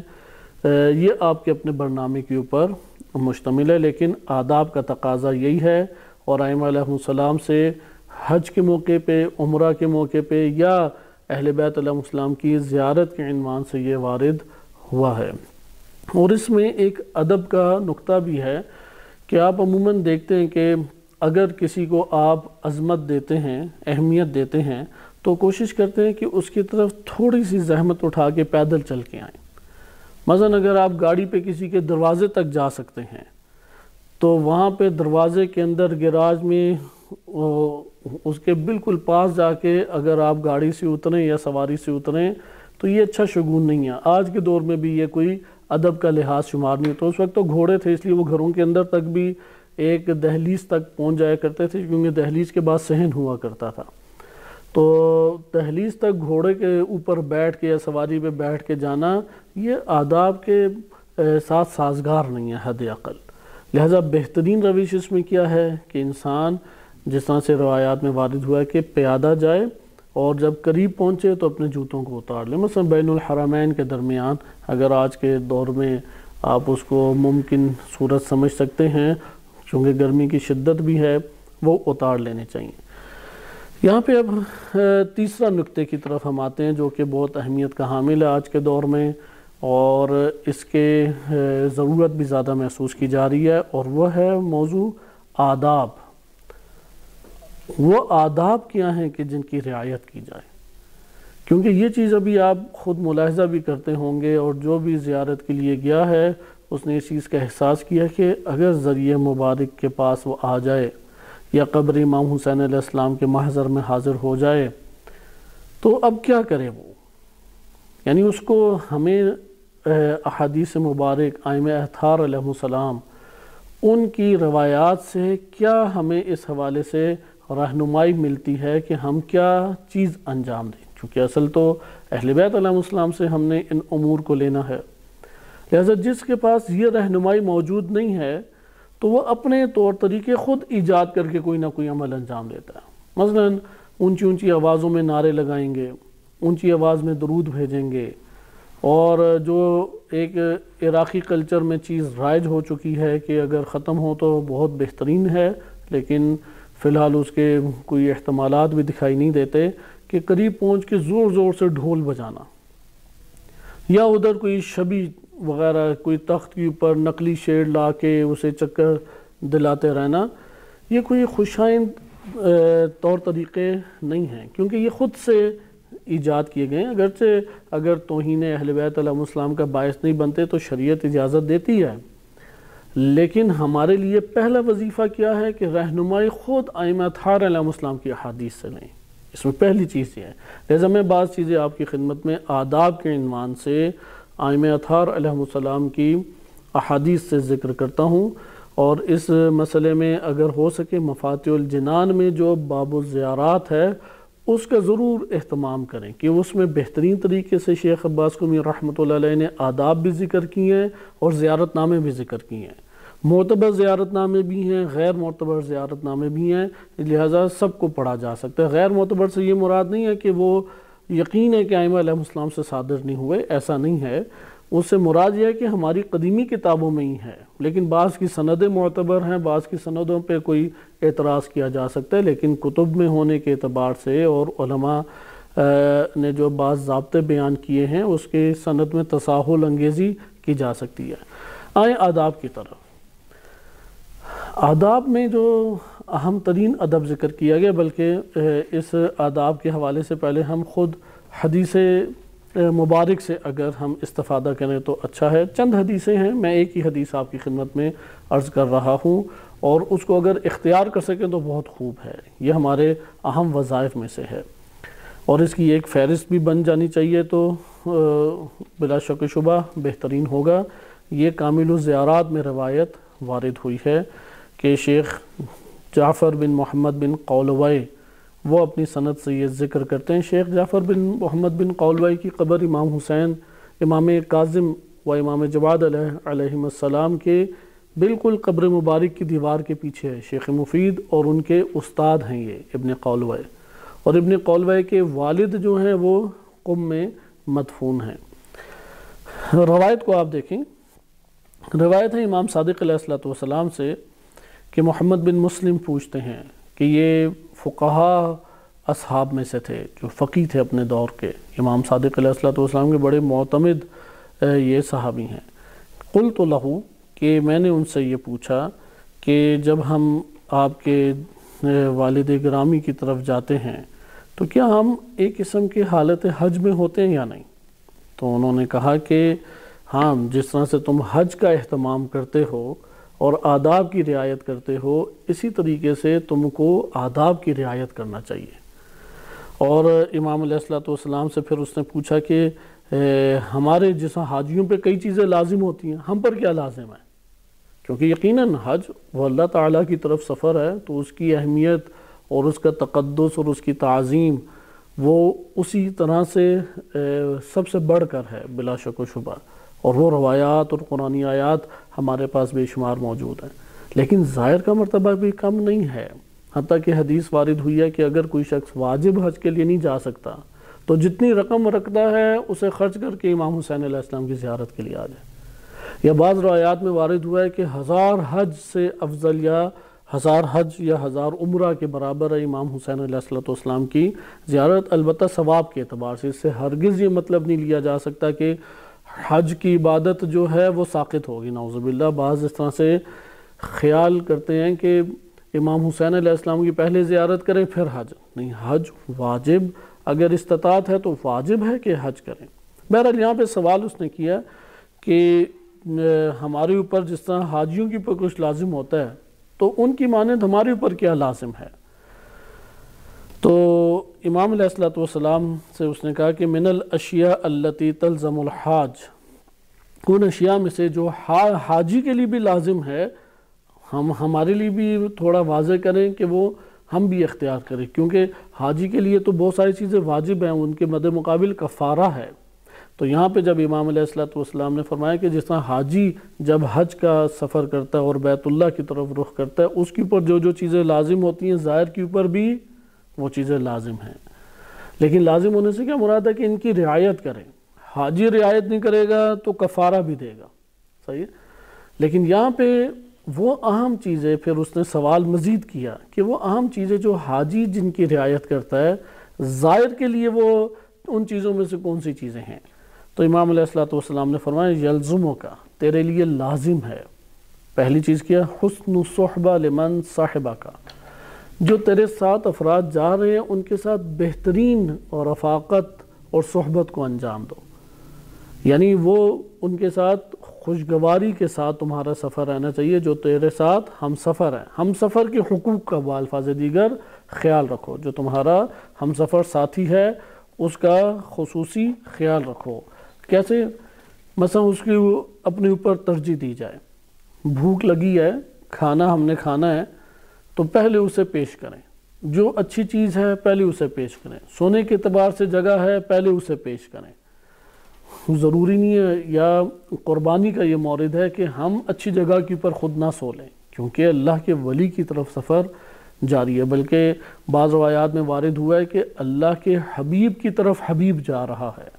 Speaker 1: یہ آپ کے اپنے برنامے کے اوپر مشتمل ہے، لیکن آداب کا تقاضا یہی ہے، اور ائمہ علیہم السلام سے حج کے موقع پہ، عمرہ کے موقع پہ، یا اہل بیت علیہم السلام کی زیارت کے عنوان سے یہ وارد ہوا ہے۔ اور اس میں ایک ادب کا نقطہ بھی ہے کہ آپ عموماً دیکھتے ہیں کہ اگر کسی کو آپ عظمت دیتے ہیں، اہمیت دیتے ہیں، تو کوشش کرتے ہیں کہ اس کی طرف تھوڑی سی زحمت اٹھا کے پیدل چل کے آئیں۔ مثلا اگر آپ گاڑی پہ کسی کے دروازے تک جا سکتے ہیں، تو وہاں پہ دروازے کے اندر گراج میں اس کے بالکل پاس جا کے اگر آپ گاڑی سے اتریں یا سواری سے اتریں، تو یہ اچھا شگون نہیں ہے۔ آج کے دور میں بھی یہ کوئی ادب کا لحاظ شمار نہیں ہوتا۔ اس وقت تو گھوڑے تھے، اس لیے وہ گھروں کے اندر تک بھی ایک دہلیز تک پہنچ جایا کرتے تھے، کیونکہ دہلیز کے بعد صحن ہوا کرتا تھا، تو دہلیز تک گھوڑے کے اوپر بیٹھ کے یا سواری پہ بیٹھ کے جانا یہ آداب کے ساتھ سازگار نہیں ہے حد اقل۔ لہٰذا بہترین روش اس میں کیا ہے کہ انسان جس طرح سے روایات میں وارد ہوا ہے کہ پیادہ جائے اور جب قریب پہنچے تو اپنے جوتوں کو اتار لے. مثلا بین الحرمین کے درمیان اگر آج کے دور میں آپ اس کو ممکن صورت سمجھ سکتے ہیں چونکہ گرمی کی شدت بھی ہے، وہ اتار لینے چاہیے. یہاں پہ اب تیسرا نکتے کی طرف ہم آتے ہیں جو کہ بہت اہمیت کا حامل ہے آج کے دور میں، اور اس کے ضرورت بھی زیادہ محسوس کی جا رہی ہے، اور وہ ہے موضوع آداب. وہ آداب کیا ہیں کہ جن کی رعایت کی جائے، کیونکہ یہ چیز ابھی آپ خود ملاحظہ بھی کرتے ہوں گے، اور جو بھی زیارت کے لیے گیا ہے اس نے اس چیز کا احساس کیا کہ اگر ذریعہ مبارک کے پاس وہ آ جائے یا قبر امام حسین علیہ السلام کے محضر میں حاضر ہو جائے تو اب کیا کرے وہ. یعنی اس کو ہمیں احادیث مبارک ائمہ اطہار علیہ السلام ان کی روایات سے کیا ہمیں اس حوالے سے رہنمائی ملتی ہے کہ ہم کیا چیز انجام دیں، چونکہ اصل تو اہل بیت علیہ السلام سے ہم نے ان امور کو لینا ہے. لہذا جس کے پاس یہ رہنمائی موجود نہیں ہے تو وہ اپنے طور طریقے خود ایجاد کر کے کوئی نہ کوئی عمل انجام دیتا ہے. مثلا اونچی اونچی آوازوں میں نعرے لگائیں گے، اونچی آواز میں درود بھیجیں گے، اور جو ایک عراقی کلچر میں چیز رائج ہو چکی ہے کہ اگر ختم ہو تو بہت بہترین ہے، لیکن فی الحال اس کے کوئی احتمالات بھی دکھائی نہیں دیتے کہ قریب پہنچ کے زور زور سے ڈھول بجانا، یا ادھر کوئی شبی وغیرہ کوئی تخت کے اوپر نقلی شیر لا کے اسے چکر دلاتے رہنا، یہ کوئی خوشائند طور طریقے نہیں ہیں، کیونکہ یہ خود سے ایجاد کیے گئے ہیں. اگرچہ اگر توہین اہل بیت علیہ السلام کا باعث نہیں بنتے تو شریعت اجازت دیتی ہے، لیکن ہمارے لیے پہلا وظیفہ کیا ہے کہ رہنمائی خود ائمہ اطہار علیہ السلام کی احادیث سے لیں. اس میں پہلی چیز یہ ہے. لہذا میں بعض چیزیں آپ کی خدمت میں آداب کے عنوان سے ائمہ اطہار علیہ السلام کی احادیث سے ذکر کرتا ہوں، اور اس مسئلے میں اگر ہو سکے مفاتیح الجنان میں جو باب الزیارات ہے اس کا ضرور اہتمام کریں کہ اس میں بہترین طریقے سے شیخ عباس قمی رحمۃ اللہ علیہ نے آداب بھی ذکر کیے ہیں اور زیارت نامے بھی ذکر کیے ہیں. معتبر زیارت نامے بھی ہیں، غیر معتبر زیارت نامے بھی ہیں، لہٰذا سب کو پڑھا جا سکتا ہے. غیر معتبر سے یہ مراد نہیں ہے کہ وہ یقین ہے کہ ائمہ علیہ السلام سے صادر نہیں ہوئے، ایسا نہیں ہے. اس سے مراد یہ ہے کہ ہماری قدیمی کتابوں میں ہی ہے، لیکن بعض کی سندیں معتبر ہیں، بعض کی سندوں پہ کوئی اعتراض کیا جا سکتا ہے، لیکن کتب میں ہونے کے اعتبار سے اور علماء نے جو بعض ضابطے بیان کیے ہیں اس کے سند میں تساہل انگیزی کی جا سکتی ہے. آئیں آداب کی طرف. آداب میں جو اہم ترین ادب ذکر کیا گیا، بلکہ اس آداب کے حوالے سے پہلے ہم خود حدیث مبارک سے اگر ہم استفادہ کریں تو اچھا ہے. چند حدیثیں ہیں، میں ایک ہی حدیث آپ کی خدمت میں عرض کر رہا ہوں، اور اس کو اگر اختیار کر سکیں تو بہت خوب ہے. یہ ہمارے اہم وظائف میں سے ہے، اور اس کی ایک فہرست بھی بن جانی چاہیے تو بلا شک و شبہ بہترین ہوگا. یہ کامل الزیارات میں روایت وارد ہوئی ہے کہ شیخ جعفر بن محمد بن قولوی وہ اپنی سند سے یہ ذکر کرتے ہیں. شیخ جعفر بن محمد بن قولوی کی قبر امام حسین، امام کاظم و امام جواد علیہم السلام کے بالکل قبر مبارک کی دیوار کے پیچھے ہے. شیخ مفید اور ان کے استاد ہیں یہ ابن قولوی، اور ابن قولوی کے والد جو ہیں وہ قم میں مدفون ہیں. روایت کو آپ دیکھیں. روایت ہے امام صادق علیہ السلام سے کہ محمد بن مسلم پوچھتے ہیں کہ یہ فقہا اصحاب میں سے تھے جو فقی تھے اپنے دور کے. امام صادق علیہ السلام کے بڑے معتمد یہ صحابی ہیں. قلت لہو کہ میں نے ان سے یہ پوچھا کہ جب ہم آپ کے والد گرامی کی طرف جاتے ہیں تو کیا ہم ایک قسم کی حالت حج میں ہوتے ہیں یا نہیں؟ تو انہوں نے کہا کہ ہاں، جس طرح سے تم حج کا اہتمام کرتے ہو اور آداب کی رعایت کرتے ہو، اسی طریقے سے تم کو آداب کی رعایت کرنا چاہیے. اور امام علیہ السلام سے پھر اس نے پوچھا کہ ہمارے جیسا حاجیوں پہ کئی چیزیں لازم ہوتی ہیں، ہم پر کیا لازم ہے؟ کیونکہ یقیناً حج وہ اللہ تعالیٰ کی طرف سفر ہے، تو اس کی اہمیت اور اس کا تقدس اور اس کی تعظیم وہ اسی طرح سے سب سے بڑھ کر ہے بلا شک و شبہ. اور وہ روایات اور قرآنی آیات ہمارے پاس بے شمار موجود ہیں، لیکن ظاہر کا مرتبہ بھی کم نہیں ہے۔ حتیٰ کہ حدیث وارد ہوئی ہے کہ اگر کوئی شخص واجب حج کے لیے نہیں جا سکتا تو جتنی رقم رکھتا ہے اسے خرچ کر کے امام حسین علیہ السلام کی زیارت کے لیے آ جائے۔ یا بعض روایات میں وارد ہوا ہے کہ 1000 حج سے افضل یا 1000 حج یا 1000 عمرہ کے برابر ہے امام حسین علیہ السلام کی زیارت، البتہ ثواب کے اعتبار سے۔ اس سے ہرگز یہ مطلب نہیں لیا جا سکتا کہ حج کی عبادت جو ہے وہ ساقط ہوگی، نعوذ باللہ۔ بعض اس طرح سے خیال کرتے ہیں کہ امام حسین علیہ السلام کی پہلے زیارت کریں پھر حج، نہیں، حج واجب، اگر استطاعت ہے تو واجب ہے کہ حج کریں۔ بہرحال یہاں پہ سوال اس نے کیا کہ ہمارے اوپر جس طرح حاجیوں کے اوپر کچھ لازم ہوتا ہے تو ان کی مانند ہمارے اوپر کیا لازم ہے؟ تو امام علیہ السلام سے اس نے کہا کہ من الاشیاء التي تلزم الحاج، ان اشیاء میں سے جو حاجی کے لیے بھی لازم ہے، ہمارے لیے بھی تھوڑا واضح کریں کہ وہ ہم بھی اختیار کریں، کیونکہ حاجی کے لیے تو بہت ساری چیزیں واجب ہیں، ان کے مد مقابل کفارہ ہے۔ تو یہاں پہ جب امام علیہ السلام نے فرمایا کہ جس طرح حاجی جب حج کا سفر کرتا ہے اور بیت اللہ کی طرف رخ کرتا ہے، اس کے اوپر جو جو چیزیں لازم ہوتی ہیں ظاہر کے اوپر بھی وہ چیزیں لازم ہیں، لیکن لازم ہونے سے کیا مراد ہے کہ ان کی رعایت کریں۔ حاجی رعایت نہیں کرے گا تو کفارہ بھی دے گا، صحیح ہے، لیکن یہاں پہ وہ اہم چیزیں، پھر اس نے سوال مزید کیا کہ وہ اہم چیزیں جو حاجی جن کی رعایت کرتا ہے ظاہر کے لیے، وہ ان چیزوں میں سے کون سی چیزیں ہیں؟ تو امام علیہ السلام نے فرمایا یلزموں کا، تیرے لیے لازم ہے۔ پہلی چیز کیا؟ حسن صحبہ لمن صاحبہ کا، جو تیرے ساتھ افراد جا رہے ہیں ان کے ساتھ بہترین اور رفاقت اور صحبت کو انجام دو، یعنی وہ ان کے ساتھ خوشگواری کے ساتھ تمہارا سفر رہنا چاہیے، جو تیرے ساتھ ہم سفر ہیں۔ ہم سفر کے حقوق کا بالفاظ دیگر خیال رکھو، جو تمہارا ہم سفر ساتھی ہے اس کا خصوصی خیال رکھو۔ کیسے؟ مثلا اس کی اپنے اوپر ترجیح دی جائے، بھوک لگی ہے، کھانا ہم نے کھانا ہے تو پہلے اسے پیش کریں، جو اچھی چیز ہے پہلے اسے پیش کریں، سونے کے اعتبار سے جگہ ہے پہلے اسے پیش کریں۔ ضروری نہیں ہے، یا قربانی کا یہ مورد ہے کہ ہم اچھی جگہ کے اوپر خود نہ سو لیں، کیونکہ اللہ کے ولی کی طرف سفر جاری ہے، بلکہ بعض روایات میں وارد ہوا ہے کہ اللہ کے حبیب کی طرف حبیب جا رہا ہے،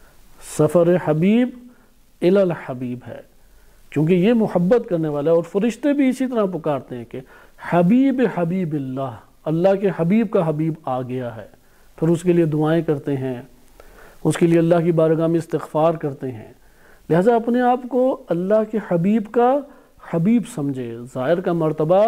Speaker 1: سفر حبیب الی الحبیب ہے، کیونکہ یہ محبت کرنے والا ہے۔ اور فرشتے بھی اسی طرح پکارتے ہیں کہ حبیب حبیب اللہ، اللہ کے حبیب کا حبیب آ گیا ہے، پھر اس کے لیے دعائیں کرتے ہیں، اس کے لیے اللہ کی بارگاہ میں استغفار کرتے ہیں۔ لہٰذا اپنے آپ کو اللہ کے حبیب کا حبیب سمجھے۔ ظاہر کا مرتبہ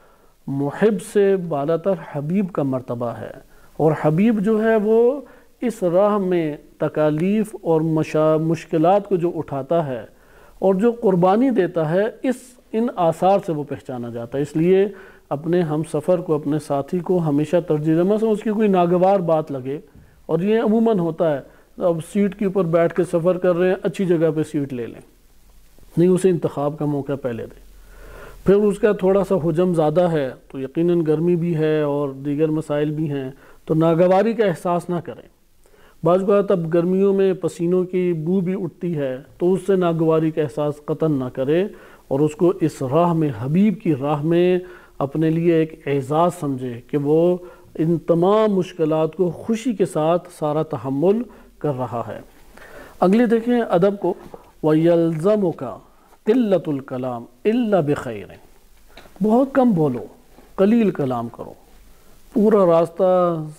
Speaker 1: محب سے بالاتر حبیب کا مرتبہ ہے، اور حبیب جو ہے وہ اس راہ میں تکالیف اور مشکلات کو جو اٹھاتا ہے اور جو قربانی دیتا ہے، ان آثار سے وہ پہچانا جاتا ہے۔ اس لیے اپنے ہم سفر کو، اپنے ساتھی کو ہمیشہ ترجیح دیں۔ مثلا اس کی کوئی ناگوار بات لگے، اور یہ عموماً ہوتا ہے، اب سیٹ کے اوپر بیٹھ کے سفر کر رہے ہیں، اچھی جگہ پہ سیٹ لے لیں، نہیں، اسے انتخاب کا موقع پہلے دیں۔ پھر اس کا تھوڑا سا حجم زیادہ ہے تو یقیناً گرمی بھی ہے اور دیگر مسائل بھی ہیں، تو ناگواری کا احساس نہ کریں۔ بعض اوقات اب گرمیوں میں پسینوں کی بو بھی اٹھتی ہے تو اس سے ناگواری کا احساس قطعاً نہ کرے، اور اس کو اس راہ میں، حبیب کی راہ میں اپنے لیے ایک اعزاز سمجھے کہ وہ ان تمام مشکلات کو خوشی کے ساتھ سارا تحمل کر رہا ہے۔ اگلی دیکھیں ادب کو، وَيَلْزَمُكَ قِلَّةُ الْكَلَامِ إِلَّا بِخَيْرٍ، بہت کم بولو، قلیل کلام کرو، پورا راستہ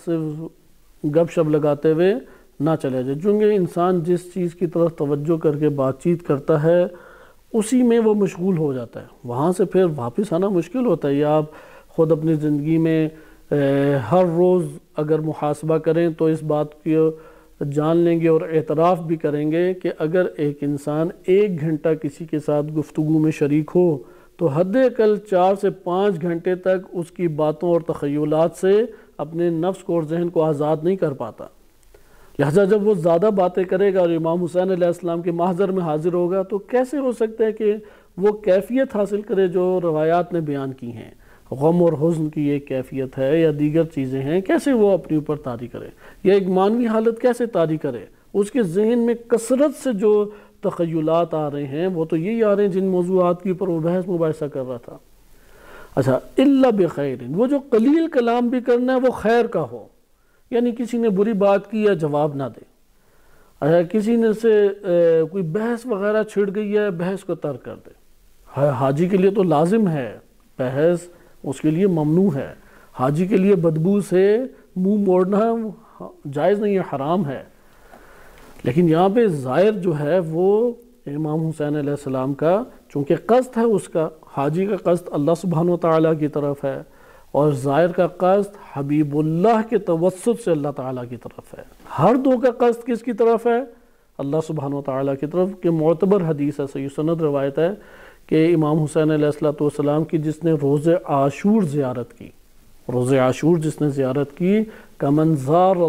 Speaker 1: صرف گپ شپ لگاتے ہوئے نہ چلے جائے، چونکہ انسان جس چیز کی طرف توجہ کر کے بات چیت کرتا ہے اسی میں وہ مشغول ہو جاتا ہے، وہاں سے پھر واپس آنا مشکل ہوتا ہے۔ یا آپ خود اپنی زندگی میں ہر روز اگر محاسبہ کریں تو اس بات کو جان لیں گے اور اعتراف بھی کریں گے کہ اگر ایک انسان 1 گھنٹہ کسی کے ساتھ گفتگو میں شریک ہو تو حد اقل 4 سے 5 گھنٹے تک اس کی باتوں اور تخیلات سے اپنے نفس کو اور ذہن کو آزاد نہیں کر پاتا۔ لہذا جب وہ زیادہ باتیں کرے گا اور امام حسین علیہ السلام کے محضر میں حاضر ہوگا تو کیسے ہو سکتا ہے کہ وہ کیفیت حاصل کرے جو روایات نے بیان کی ہیں؟ غم اور حزن کی ایک کیفیت ہے یا دیگر چیزیں ہیں، کیسے وہ اپنے اوپر طاری کرے، یا ایک معنوی حالت کیسے طاری کرے؟ اس کے ذہن میں کثرت سے جو تخیلات آ رہے ہیں وہ تو یہی آ رہے ہیں جن موضوعات کے اوپر وہ بحث مباحثہ کر رہا تھا. اچھا الا بخیر، وہ جو قلیل کلام بھی کرنا ہے وہ خیر کا ہو، یعنی کسی نے بری بات کی یا جواب نہ دے. اچھا کسی نے سے کوئی بحث وغیرہ چھڑ گئی ہے، بحث کو ترک کر دے. حاجی کے لیے تو لازم ہے بحث، اس کے لیے ممنوع ہے. حاجی کے لیے بدبو سے منہ موڑنا جائز نہیں ہے، حرام ہے. لیکن یہاں پہ زائر جو ہے وہ امام حسین علیہ السلام کا چونکہ قصد ہے، اس کا حاجی کا قصد اللہ سبحانہ وتعالیٰ کی طرف ہے اور زائر کا قصد حبیب اللہ کے توسط سے اللہ تعالیٰ کی طرف ہے. ہر دو کا قصد کس کی طرف ہے؟ اللہ سبحانہ وتعالیٰ کی طرف. کہ معتبر حدیث ہے، صحیح سند روایت ہے کہ امام حسین علیہ السلام کی جس نے روز عاشور زیارت کی، روز عاشور جس نے زیارت کی، کمن زار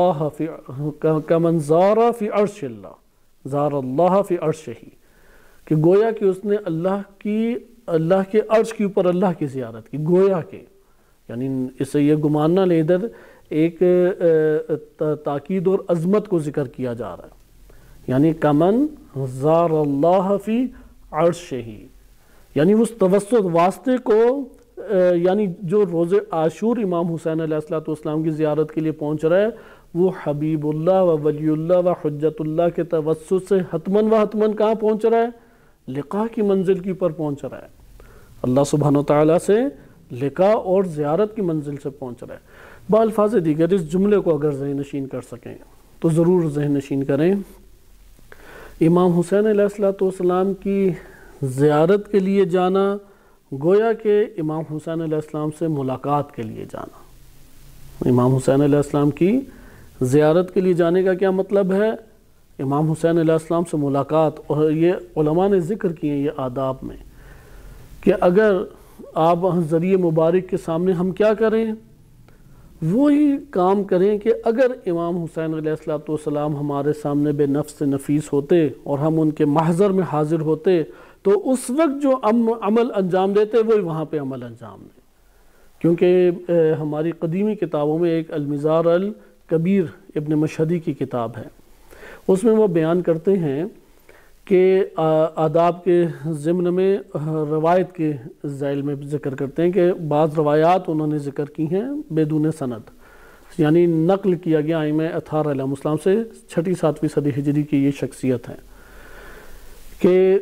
Speaker 1: فی عرش اللہ، زار اللہ فی عرشہ، کہ گویا کہ اس نے اللہ کے عرش کے اوپر اللہ کی زیارت کی. گویا کہ یعنی اس سے یہ گمان نہ لے، ادھر ایک تاکید اور عظمت کو ذکر کیا جا رہا ہے. یعنی کمن زار اللہ فی عرشہ، یعنی اس توسط واسطے کو یعنی جو روز عاشور امام حسین علیہ السلام کی زیارت کے لیے پہنچ رہا ہے وہ حبیب اللہ و ولی اللہ و حجت اللہ کے توسط سے حتماً و حتماً کہاں پہنچ رہا ہے؟ لقاء کی منزل کی اوپر پہنچ رہا ہے. اللہ سبحانہ وتعالیٰ سے لقاء اور زیارت کی منزل سے پہنچ رہا ہے. بالفاظ دیگر اس جملے کو اگر ذہن نشین کر سکیں تو ضرور ذہن نشین کریں. امام حسین علیہ السلام کی زیارت کے لیے جانا گویا کہ امام حسین علیہ السلام سے ملاقات کے لیے جانا. امام حسین علیہ السلام کی زیارت کے لیے جانے کا کیا مطلب ہے؟ امام حسین علیہ السلام سے ملاقات. اور یہ علماء نے ذکر کیے ہیں یہ آداب میں کہ اگر آپ ذریعہ مبارک کے سامنے ہم کیا کریں؟ وہی کام کریں کہ اگر امام حسین علیہ السلام ہمارے سامنے بے نفس نفیس ہوتے اور ہم ان کے محضر میں حاضر ہوتے تو اس وقت جو عمل انجام دیتے وہی وہاں پہ عمل انجام دیں. کیونکہ ہماری قدیمی کتابوں میں ایک المزار الکبیر ابن مشہدی کی کتاب ہے، اس میں وہ بیان کرتے ہیں کہ آداب کے ضمن میں روایت کے ذیل میں ذکر کرتے ہیں کہ بعض روایات انہوں نے ذکر کی ہیں بدون سند، یعنی نقل کیا گیا ائمہ اطہار علیہ السلام سے 6-7ویں صدی ہجری کی یہ شخصیت ہیں کہ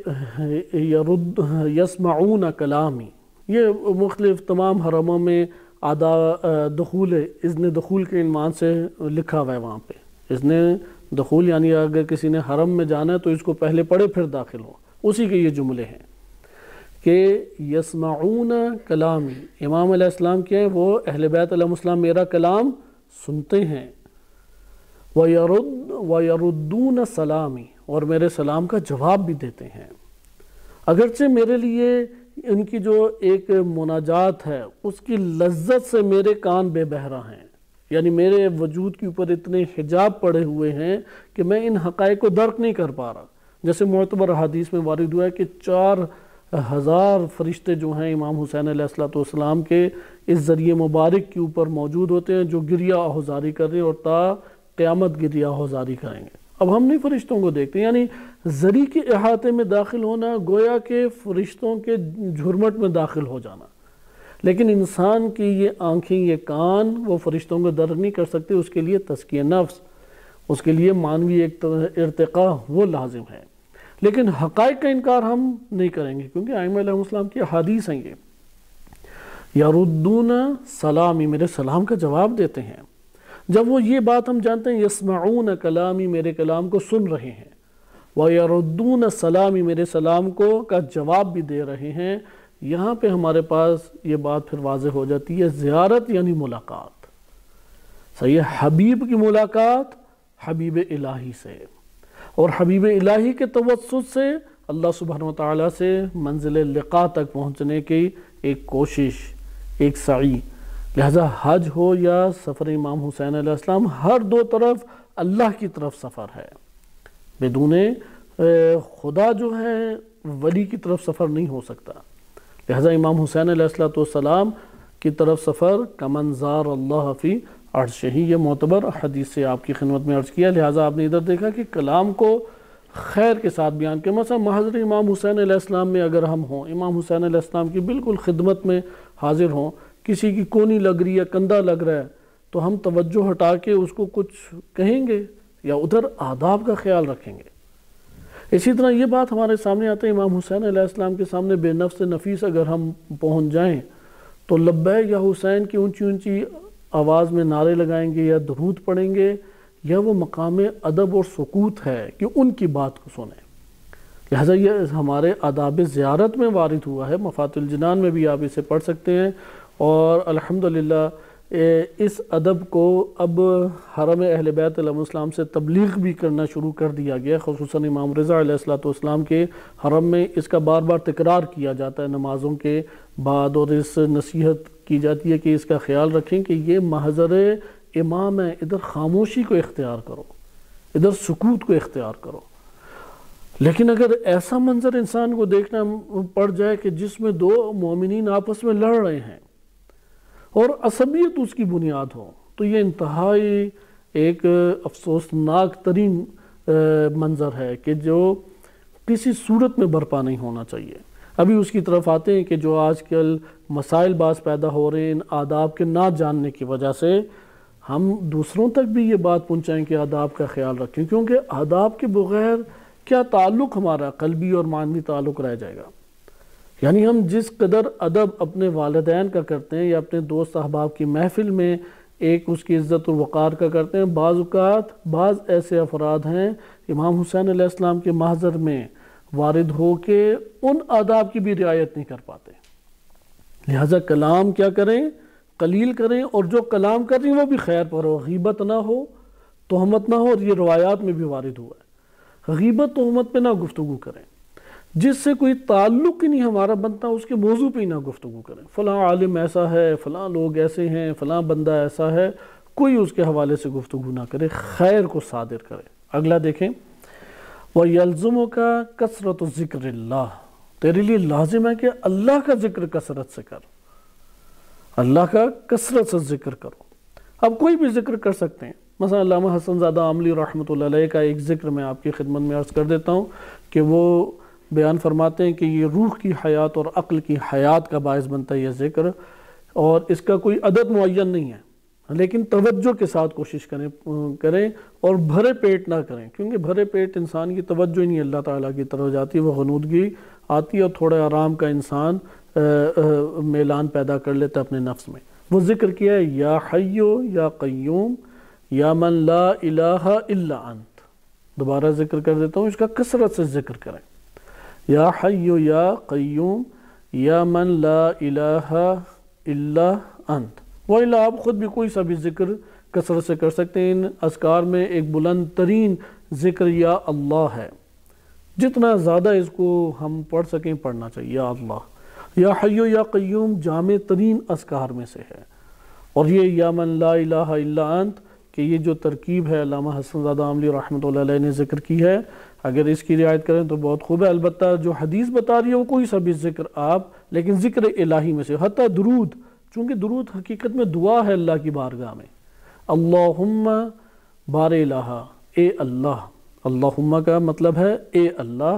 Speaker 1: یسمعون کلامی. یہ مختلف تمام حرموں میں اذن دخول کے عنوان سے لکھا ہوا ہے. وہاں پہ اذن دخول یعنی اگر کسی نے حرم میں جانا ہے تو اس کو پہلے پڑھے پھر داخل ہو، اسی کے یہ جملے ہیں کہ یسمعون کلامی. امام علیہ السلام کے ہیں وہ اہل بیت علیہ السلام میرا کلام سنتے ہیں. وَيَرُدُّونَ سَلَامِ، اور میرے سلام کا جواب بھی دیتے ہیں. اگرچہ میرے لیے ان کی جو ایک مناجات ہے اس کی لذت سے میرے کان بے بہرا ہیں، یعنی میرے وجود کے اوپر اتنے حجاب پڑے ہوئے ہیں کہ میں ان حقائق کو درک نہیں کر پا رہا. جیسے معتبر حدیث میں وارد ہوا ہے کہ 4000 فرشتے جو ہیں امام حسین علیہ السلام کے اس ذریعہ مبارک کے اوپر موجود ہوتے ہیں جو گریہ آہوزاری کر رہے ہیں اور تا قیامت گریہ آہوزاری کریں گے. اب ہم نہیں فرشتوں کو دیکھتے، یعنی ذری کے احاطے میں داخل ہونا گویا کہ فرشتوں کے جھرمٹ میں داخل ہو جانا. لیکن انسان کی یہ آنکھیں یہ کان وہ فرشتوں کو درک نہیں کر سکتے. اس کے لیے تزکیہ نفس، اس کے لیے معنوی ایک ارتقاء وہ لازم ہے. لیکن حقائق کا انکار ہم نہیں کریں گے کیونکہ ائمہ علیہ السلام کی حدیث ہیں یہ. یردون سلامی، میرے سلام کا جواب دیتے ہیں. جب وہ یہ بات ہم جانتے ہیں یسمعون کلامی، میرے کلام کو سن رہے ہیں، وَيَرُدُّونَ سلامی، میرے سلام کو کا جواب بھی دے رہے ہیں، یہاں پہ ہمارے پاس یہ بات پھر واضح ہو جاتی ہے. زیارت یعنی ملاقات، صحیح ہے، حبیب کی ملاقات حبیب الہی سے، اور حبیب الہی کے توسط سے اللہ سبحانہ وتعالیٰ سے منزل لقاء تک پہنچنے کی ایک کوشش، ایک سعی. لہذا حج ہو یا سفر امام حسین علیہ السلام، ہر دو طرف اللہ کی طرف سفر ہے. بدون خدا جو ہے ولی کی طرف سفر نہیں ہو سکتا. لہذا امام حسین علیہ السلام کی طرف سفر کمن زار اللہ فی عرشہ، یہ معتبر حدیث سے آپ کی خدمت میں عرض کیا. لہذا آپ نے ادھر دیکھا کہ کلام کو خیر کے ساتھ بیان کریں۔ مثلا محضر امام حسین علیہ السلام میں اگر ہم ہوں، امام حسین علیہ السلام کی بالکل خدمت میں حاضر ہوں، کسی کی کونی لگ رہی ہے، کندھا لگ رہا ہے، تو ہم توجہ ہٹا کے اس کو کچھ کہیں گے یا ادھر آداب کا خیال رکھیں گے؟ اسی طرح یہ بات ہمارے سامنے آتا ہے، امام حسین علیہ السلام کے سامنے بے نفس نفیس اگر ہم پہنچ جائیں تو لبیک یا حسین کی اونچی اونچی آواز میں نعرے لگائیں گے یا درود پڑھیں گے، یا وہ مقام ادب اور سکوت ہے کہ ان کی بات کو سنیں؟ لہٰذا یہ ہمارے آداب زیارت میں وارد ہوا ہے، مفاتح الجنان میں بھی آپ اسے پڑھ سکتے ہیں، اور الحمدللہ اس ادب کو اب حرم اہل بیت علیہ السلام سے تبلیغ بھی کرنا شروع کر دیا گیا، خصوصاً امام رضا علیہ السلام کے حرم میں اس کا بار بار تکرار کیا جاتا ہے نمازوں کے بعد، اور اس نصیحت کی جاتی ہے کہ اس کا خیال رکھیں کہ یہ محضر امام ہے، ادھر خاموشی کو اختیار کرو، ادھر سکوت کو اختیار کرو۔ لیکن اگر ایسا منظر انسان کو دیکھنا پڑ جائے کہ جس میں دو مومنین آپس میں لڑ رہے ہیں اور عصبیت اس کی بنیاد ہو، تو یہ انتہائی ایک افسوسناک ترین منظر ہے کہ جو کسی صورت میں برپا نہیں ہونا چاہیے۔ ابھی اس کی طرف آتے ہیں کہ جو آج کل مسائل بعض پیدا ہو رہے ہیں ان آداب کے نہ جاننے کی وجہ سے، ہم دوسروں تک بھی یہ بات پہنچائیں کہ آداب کا خیال رکھیں، کیونکہ آداب کے بغیر کیا تعلق ہمارا قلبی اور معنوی تعلق رہ جائے گا؟ یعنی ہم جس قدر ادب اپنے والدین کا کرتے ہیں یا اپنے دوست احباب کی محفل میں ایک اس کی عزت و وقار کا کرتے ہیں، بعض اوقات بعض ایسے افراد ہیں امام حسین علیہ السلام کے محضر میں وارد ہو کے ان آداب کی بھی رعایت نہیں کر پاتے، لہٰذا کلام کیا کریں؟ قلیل کریں، اور جو کلام کر رہی ہیں وہ بھی خیر پر ہو، غیبت نہ ہو، تہمت نہ ہو، اور یہ روایات میں بھی وارد ہوا ہے، غیبت تہمت پہ نہ گفتگو کریں، جس سے کوئی تعلق ہی نہیں ہمارا بنتا اس کے موضوع پہ ہی نہ گفتگو کریں، فلاں عالم ایسا ہے، فلاں لوگ ایسے ہیں، فلاں بندہ ایسا ہے، کوئی اس کے حوالے سے گفتگو نہ کرے، خیر کو صادر کرے۔ اگلا دیکھیں، وَيَلْزُمُكَ كَثْرَةُ ذِكْرِ اللَّهِ، تیرے لیے لازم ہے کہ اللہ کا ذکر کثرت سے کر، اللہ کا کثرت سے ذکر کرو۔ اب کوئی بھی ذکر کر سکتے ہیں، مثلا علامہ حسن زادہ عاملی رحمۃ اللہ علیہ کا ایک ذکر میں آپ کی خدمت میں عرض کر دیتا ہوں کہ وہ بیان فرماتے ہیں کہ یہ روح کی حیات اور عقل کی حیات کا باعث بنتا ہے یہ ذکر، اور اس کا کوئی عدد معین نہیں ہے، لیکن توجہ کے ساتھ کوشش کریں اور بھرے پیٹ نہ کریں، کیونکہ بھرے پیٹ انسان کی توجہ ہی نہیں اللہ تعالیٰ کی طرف جاتی، وہ غنودگی آتی ہے اور تھوڑے آرام کا انسان میلان پیدا کر لیتا ہے اپنے نفس میں۔ وہ ذکر کیا ہے، یا حیو یا قیوم یا من لا الہ الا انت، دوبارہ ذکر کر دیتا ہوں، اس کا کثرت سے ذکر کریں، یا حیو یا قیوم یا من لا الہ الا انت۔ وَإِلَّا آپ خود بھی کوئی سا بھی ذکر کثرت سے کر سکتے ہیں، ان اذکار میں ایک بلند ترین ذکر یا اللہ ہے، جتنا زیادہ اس کو ہم پڑھ سکیں پڑھنا چاہیے، یا اللہ، یا حیو یا قیوم جامع ترین اذکار میں سے ہے، اور یہ یا من لا الہ الا انت کہ یہ جو ترکیب ہے علامہ حسن زادہ عاملی رحمۃ اللہ علیہ نے ذکر کی ہے، اگر اس کی رعایت کریں تو بہت خوب ہے۔ البتہ جو حدیث بتا رہی ہے وہ کوئی سا بھی ذکر آپ، لیکن ذکر الہی میں سے، حتیٰ درود، چونکہ درود حقیقت میں دعا ہے اللہ کی بارگاہ میں، اللہم بار الہ، اے اللہ، اللہم کا مطلب ہے اے اللہ،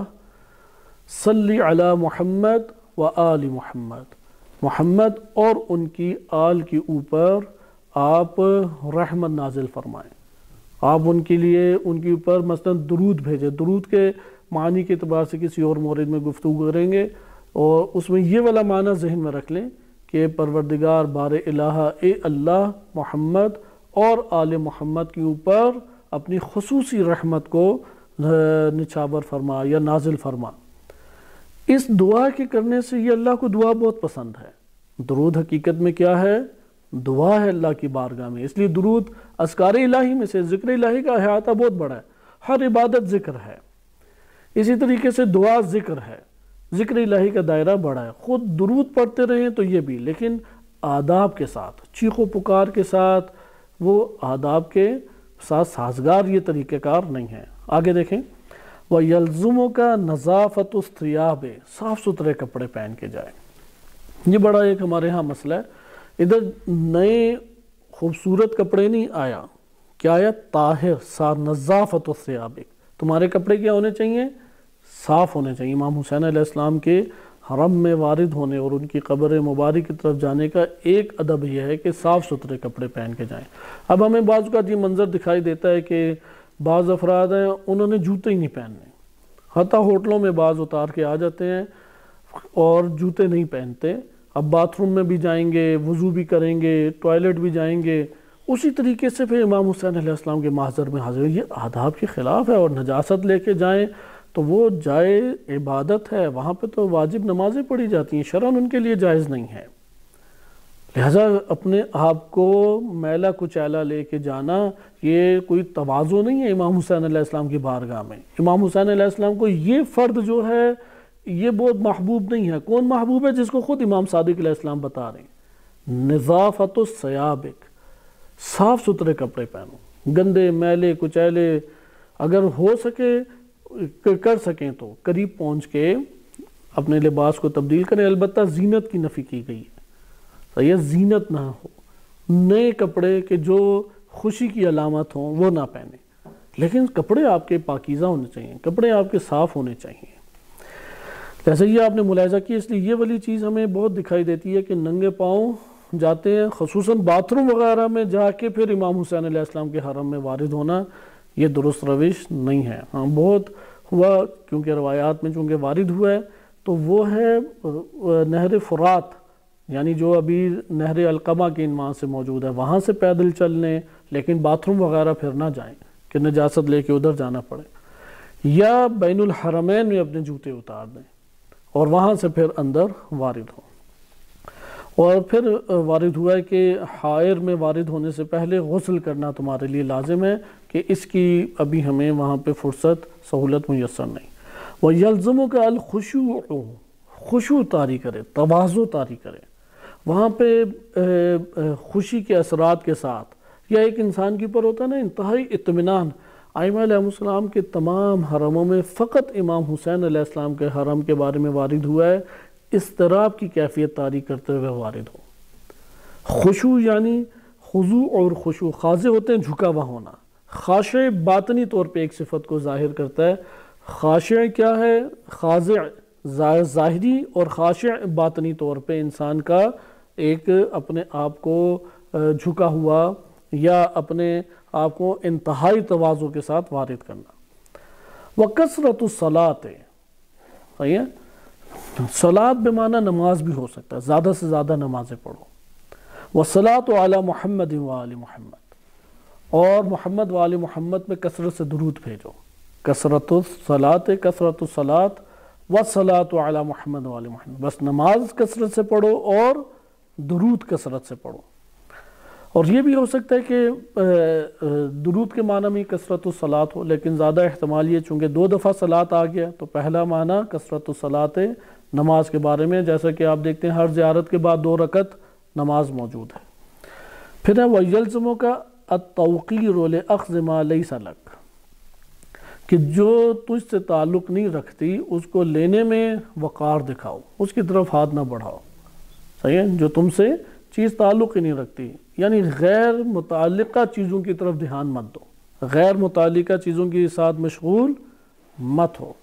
Speaker 1: صلی علی محمد و آل محمد، محمد اور ان کی آل کے اوپر آپ رحمت نازل فرمائیں، آپ ان کے لیے ان کے اوپر مثلا درود بھیجیں۔ درود کے معنی کے اعتبار سے کسی اور مورد میں گفتگو کریں گے، اور اس میں یہ والا معنی ذہن میں رکھ لیں کہ پروردگار بار الہ اے اللہ محمد اور آل محمد کے اوپر اپنی خصوصی رحمت کو نچھاور فرما یا نازل فرما۔ اس دعا کے کرنے سے یہ اللہ کو دعا بہت پسند ہے۔ درود حقیقت میں کیا ہے؟ دعا ہے اللہ کی بارگاہ میں، اس لیے درود اذکار الہی میں سے، ذکر الہی کا احاطہ بہت بڑا ہے، ہر عبادت ذکر ہے، اسی طریقے سے دعا ذکر ہے، ذکر الہی کا دائرہ بڑا ہے۔ خود درود پڑھتے رہیں تو یہ بھی، لیکن آداب کے ساتھ، چیخ و پکار کے ساتھ، وہ آداب کے ساتھ سازگار یہ طریقہ کار نہیں ہے۔ آگے دیکھیں، وَيَلْزُمُكَ نَظَافَةُ الثِّيَابِ، صاف ستھرے کپڑے پہن کے جائیں۔ یہ بڑا ایک ہمارے ہاں مسئلہ ہے، ادھر نئے خوبصورت کپڑے نہیں آیا، کیا آیا؟ طاہر، نظافت الثیاب، تمہارے کپڑے کیا ہونے چاہیے؟ صاف ہونے چاہیے۔ امام حسین علیہ السلام کے حرم میں وارد ہونے اور ان کی قبر مبارک کی طرف جانے کا ایک ادب یہ ہے کہ صاف ستھرے کپڑے پہن کے جائیں۔ اب ہمیں بعض کا یہ منظر دکھائی دیتا ہے کہ بعض افراد ہیں انہوں نے جوتے ہی نہیں پہننے، حتیٰ ہوٹلوں میں بعض اتار کے آ جاتے ہیں اور جوتے نہیں پہنتے۔ اب باتھ روم میں بھی جائیں گے، وضو بھی کریں گے، ٹوائلٹ بھی جائیں گے، اسی طریقے سے پھر امام حسین علیہ السلام کے محضر میں حاضر، یہ آداب کے خلاف ہے۔ اور نجاست لے کے جائیں تو وہ جائے عبادت ہے، وہاں پہ تو واجب نمازیں پڑھی جاتی ہیں، شرعاً ان کے لیے جائز نہیں ہے۔ لہٰذا اپنے آپ کو میلہ کچیلا لے کے جانا یہ کوئی تواضع نہیں ہے امام حسین علیہ السلام کی بارگاہ میں۔ امام حسین علیہ السلام کو یہ فرد جو ہے یہ بہت محبوب نہیں ہے۔ کون محبوب ہے؟ جس کو خود امام صادق علیہ السلام بتا رہے ہیں، نظافت الثیابک، صاف ستھرے کپڑے پہنو، گندے میلے کچیلے اگر ہو سکے کر سکیں تو قریب پہنچ کے اپنے لباس کو تبدیل کریں۔ البتہ زینت کی نفی کی گئی ہے، صحیح ہے، زینت نہ ہو، نئے کپڑے کہ جو خوشی کی علامت ہوں وہ نہ پہنیں، لیکن کپڑے آپ کے پاکیزہ ہونے چاہیے، کپڑے آپ کے صاف ہونے چاہیے۔ جیسے یہ آپ نے ملاحظہ کی، اس لیے یہ والی چیز ہمیں بہت دکھائی دیتی ہے کہ ننگے پاؤں جاتے ہیں، خصوصاً باتھ روم وغیرہ میں جا کے پھر امام حسین علیہ السلام کے حرم میں وارد ہونا یہ درست روش نہیں ہے۔ ہاں بہت ہوا، کیونکہ روایات میں چونکہ وارد ہوا ہے تو وہ ہے نہر فرات، یعنی جو ابھی نہر القمہ کے عنوان سے موجود ہے، وہاں سے پیدل چلنے، لیکن باتھ روم وغیرہ پھر نہ جائیں کہ نجاست لے کے ادھر جانا پڑے، یا بین الحرمین میں اپنے جوتے اتار دیں اور وہاں سے پھر اندر وارد ہوں۔ اور پھر وارد ہوا ہے کہ حائر میں وارد ہونے سے پہلے غسل کرنا تمہارے لیے لازم ہے، کہ اس کی ابھی ہمیں وہاں پہ فرصت سہولت میسر نہیں۔ وَيَلْزَمُكَ الْخُشُوعُ، خشوع طاری کرے، تواضع طاری کرے، وہاں پہ خوشی کے اثرات کے ساتھ، یا ایک انسان کے اوپر ہوتا ہے نا انتہائی اطمینان۔ ائمہ علیہ السلام کے تمام حرموں میں فقط امام حسین علیہ السلام کے حرم کے بارے میں وارد ہوا ہے اضطراب کی کیفیت طاری کرتے ہوئے وارد ہو۔ خشوع یعنی خضوع اور خشوع، خاضع ہوتے ہیں جھکا ہوا ہونا، خاشع باطنی طور پہ ایک صفت کو ظاہر کرتا ہے۔ خاشع کیا ہے؟ خاضع ظاہری اور خاشع باطنی طور پہ انسان کا ایک اپنے آپ کو جھکا ہوا یا اپنے آپ کو انتہائی تواضع کے ساتھ وارد کرنا۔ وَكَثْرَةُ الصَّلَاةِ، صحیح ہے، صلاۃ بمعنی نماز بھی ہو سکتا ہے، زیادہ سے زیادہ نمازیں پڑھو۔ وَالصَّلَاةُ عَلَى مُحَمَّدٍ وَآلِ محمد، اور محمد وآل محمد میں کثرت سے درود بھیجو۔ کثرت الصلاۃ، کثرت الصلاۃ، والصلاۃ علی محمد وآل محمد، بس نماز کثرت سے پڑھو اور درود کثرت سے پڑھو۔ اور یہ بھی ہو سکتا ہے کہ درود کے معنی میں کثرت الصلاۃ ہو، لیکن زیادہ احتمال یہ چونکہ 2 دفعہ صلاۃ آ گیا تو پہلا معنی کثرت الصلاۃ نماز کے بارے میں، جیسا کہ آپ دیکھتے ہیں ہر زیارت کے بعد 2 رکعت نماز موجود ہے۔ پھر ہے وَيَلْزَمُكَ التَّوْقِيرُ لِأَخْذِ مَا لَيْسَ لَكَ، کہ جو تجھ سے تعلق نہیں رکھتی اس کو لینے میں وقار دکھاؤ، اس کی طرف ہاتھ نہ بڑھاؤ، صحیح ہے، جو تم سے چیز تعلق ہی نہیں رکھتی، یعنی غیر متعلقہ چیزوں کی طرف دھیان مت دو، غیر متعلقہ چیزوں کے ساتھ مشغول مت ہو۔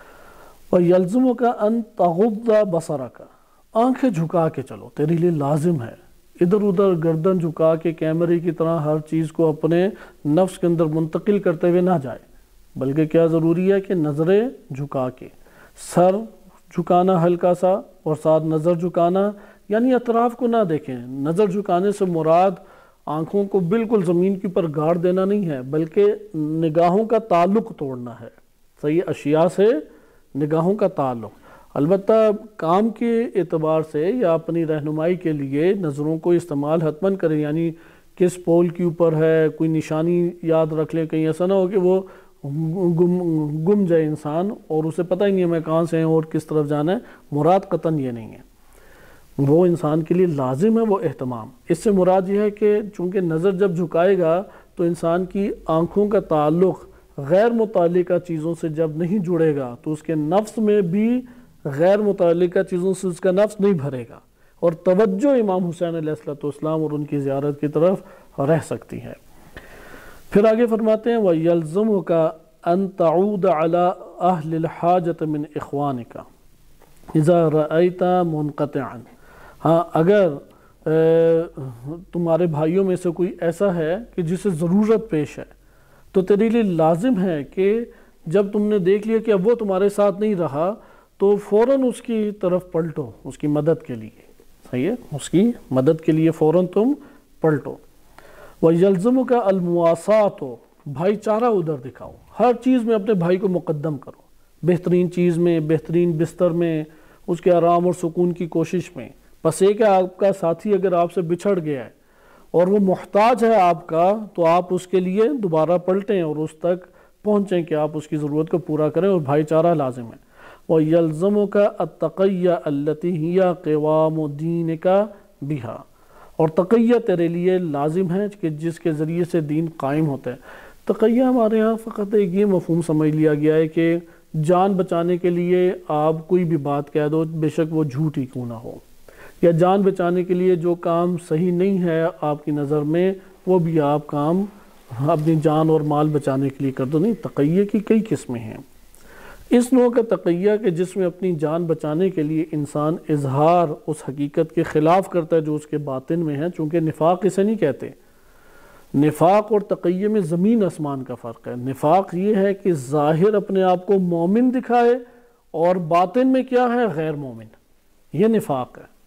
Speaker 1: وَيَلْزُمُكَ أَن تَغُضَّ بَصَرَكَ، آنکھیں جھکا کے چلو، تیرے لیے لازم ہے، ادھر ادھر گردن جھکا کے کیمرے کی طرح ہر چیز کو اپنے نفس کے اندر منتقل کرتے ہوئے نہ جائے، بلکہ کیا ضروری ہے کہ نظریں جھکا کے، سر جھکانا ہلکا سا اور ساتھ نظر جھکانا، یعنی اطراف کو نہ دیکھیں۔ نظر جھکانے سے مراد آنکھوں کو بالکل زمین کے اوپر گاڑ دینا نہیں ہے، بلکہ نگاہوں کا تعلق توڑنا ہے، صحیح، اشیاء سے نگاہوں کا تعلق۔ البتہ کام کے اعتبار سے یا اپنی رہنمائی کے لیے نظروں کو استعمال حتماً کریں، یعنی کس پول کے اوپر ہے کوئی نشانی یاد رکھ لے، کہیں ایسا نہ ہو کہ وہ گم جائے انسان اور اسے پتہ ہی نہیں ہے میں کہاں سے ہیں اور کس طرف جانا ہے۔ مراد قطعاً یہ نہیں ہے، وہ انسان کے لیے لازم ہے وہ اہتمام۔ اس سے مراد یہ ہے کہ چونکہ نظر جب جھکائے گا تو انسان کی آنکھوں کا تعلق غیر متعلقہ چیزوں سے جب نہیں جڑے گا تو اس کے نفس میں بھی غیر متعلقہ چیزوں سے اس کا نفس نہیں بھرے گا، اور توجہ امام حسین علیہ السلام اور ان کی زیارت کی طرف رہ سکتی ہے۔ پھر آگے فرماتے ہیں وَيَلْزَمُكَ ان تعود علی اہل الحاجت من اخوانک اذا رأیت منقطعا، ہاں اگر تمہارے بھائیوں میں سے کوئی ایسا ہے کہ جسے ضرورت پیش ہے تو تیرے لیے لازم ہے کہ جب تم نے دیکھ لیا کہ اب وہ تمہارے ساتھ نہیں رہا تو فوراً اس کی طرف پلٹو، اس کی مدد کے لیے، صحیح ہے، اس کی مدد کے لیے فوراً تم پلٹو۔ وَيَلْزَمُكَ الْمُوَاسَاةُ، بھائی چارہ ادھر دکھاؤ، ہر چیز میں اپنے بھائی کو مقدم کرو، بہترین چیز میں، بہترین بستر میں، اس کے آرام اور سکون کی کوشش میں۔ بس ایک ہے آپ کا ساتھی اگر آپ سے بچھڑ گیا ہے اور وہ محتاج ہے آپ کا، تو آپ اس کے لیے دوبارہ پلٹیں اور اس تک پہنچیں کہ آپ اس کی ضرورت کو پورا کریں، اور بھائی چارہ لازم ہے۔ وَيَلْزَمُكَ التَّقِيَّ الَّتِي هِيَ قِوَامُ دِينِكَ بِهَا، اور تقیہ تیرے لیے لازم ہے کہ جس کے ذریعے سے دین قائم ہوتا ہے۔ تقیہ ہمارے ہاں فقط ایک یہ مفہوم سمجھ لیا گیا ہے کہ جان بچانے کے لیے آپ کوئی بھی بات کہہ دو، بے شک وہ جھوٹ ہی کیوں نہ ہو، یا جان بچانے کے لیے جو کام صحیح نہیں ہے آپ کی نظر میں وہ بھی آپ کام اپنی جان اور مال بچانے کے لیے کر دو۔ نہیں، تقیہ کی کئی قسمیں ہیں۔ اس نوع کا تقیہ کہ جس میں اپنی جان بچانے کے لیے انسان اظہار اس حقیقت کے خلاف کرتا ہے جو اس کے باطن میں ہے، چونکہ نفاق اسے نہیں کہتے، نفاق اور تقیہ میں زمین آسمان کا فرق ہے۔ نفاق یہ ہے کہ ظاہر اپنے آپ کو مومن دکھائے اور باطن میں کیا ہے، غیر مومن، یہ نفاق ہے۔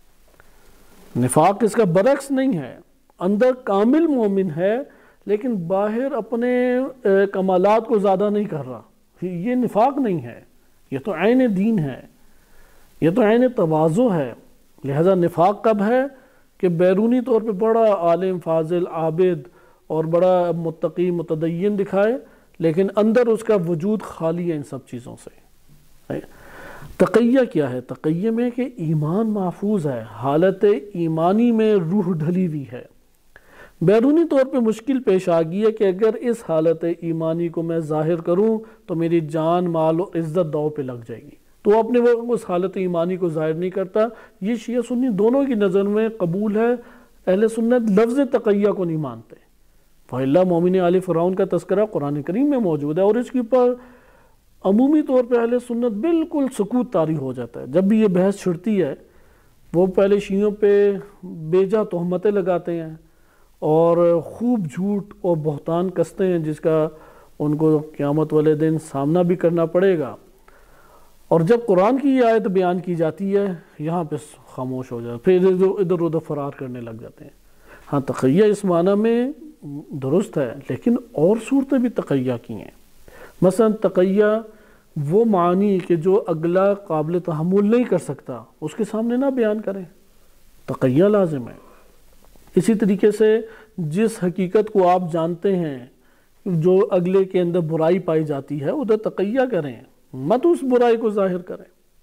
Speaker 1: نفاق اس کا برعکس نہیں ہے، اندر کامل مومن ہے لیکن باہر اپنے کمالات کو زیادہ نہیں کر رہا، یہ نفاق نہیں ہے، یہ تو عین دین ہے، یہ تو عین تواضع ہے۔ لہذا نفاق کب ہے کہ بیرونی طور پہ بڑا عالم فاضل عابد اور بڑا متقی متدین دکھائے لیکن اندر اس کا وجود خالی ہے ان سب چیزوں سے۔ تقیہ کیا ہے؟ تقیہ میں کہ ایمان محفوظ ہے، حالت ایمانی میں روح ڈھلی ہوئی ہے، بیرونی طور پہ مشکل پیش آ گئی ہے کہ اگر اس حالت ایمانی کو میں ظاہر کروں تو میری جان مال و عزت داؤ پہ لگ جائے گی، تو اپنے وہ اس حالت ایمانی کو ظاہر نہیں کرتا۔ یہ شیعہ سنی دونوں کی نظر میں قبول ہے، اہل سنت لفظ تقیہ کو نہیں مانتے۔ فَإِلَّا مومن آل فرعون کا تذکرہ قرآن کریم میں موجود ہے اور اس کے اوپر عمومی طور پہ اہل سنت بالکل سکوت طاری ہو جاتا ہے۔ جب بھی یہ بحث چھڑتی ہے وہ پہلے شیعوں پہ بیجا تہمتیں لگاتے ہیں اور خوب جھوٹ اور بہتان کستے ہیں جس کا ان کو قیامت والے دن سامنا بھی کرنا پڑے گا، اور جب قرآن کی یہ آیت بیان کی جاتی ہے یہاں پہ خاموش ہو جاتا ہے، پھر ادھر ادھر فرار کرنے لگ جاتے ہیں۔ ہاں تقیہ اس معنی میں درست ہے لیکن اور صورتیں بھی تقیہ کی ہیں۔ مثلا تقیہ وہ معنی کہ جو اگلا قابل تحمل نہیں کر سکتا اس کے سامنے نہ بیان کریں، تقیہ لازم ہے۔ اسی طریقے سے جس حقیقت کو آپ جانتے ہیں جو اگلے کے اندر برائی پائی جاتی ہے ادھر تقیہ کریں، مت اس برائی کو ظاہر کریں۔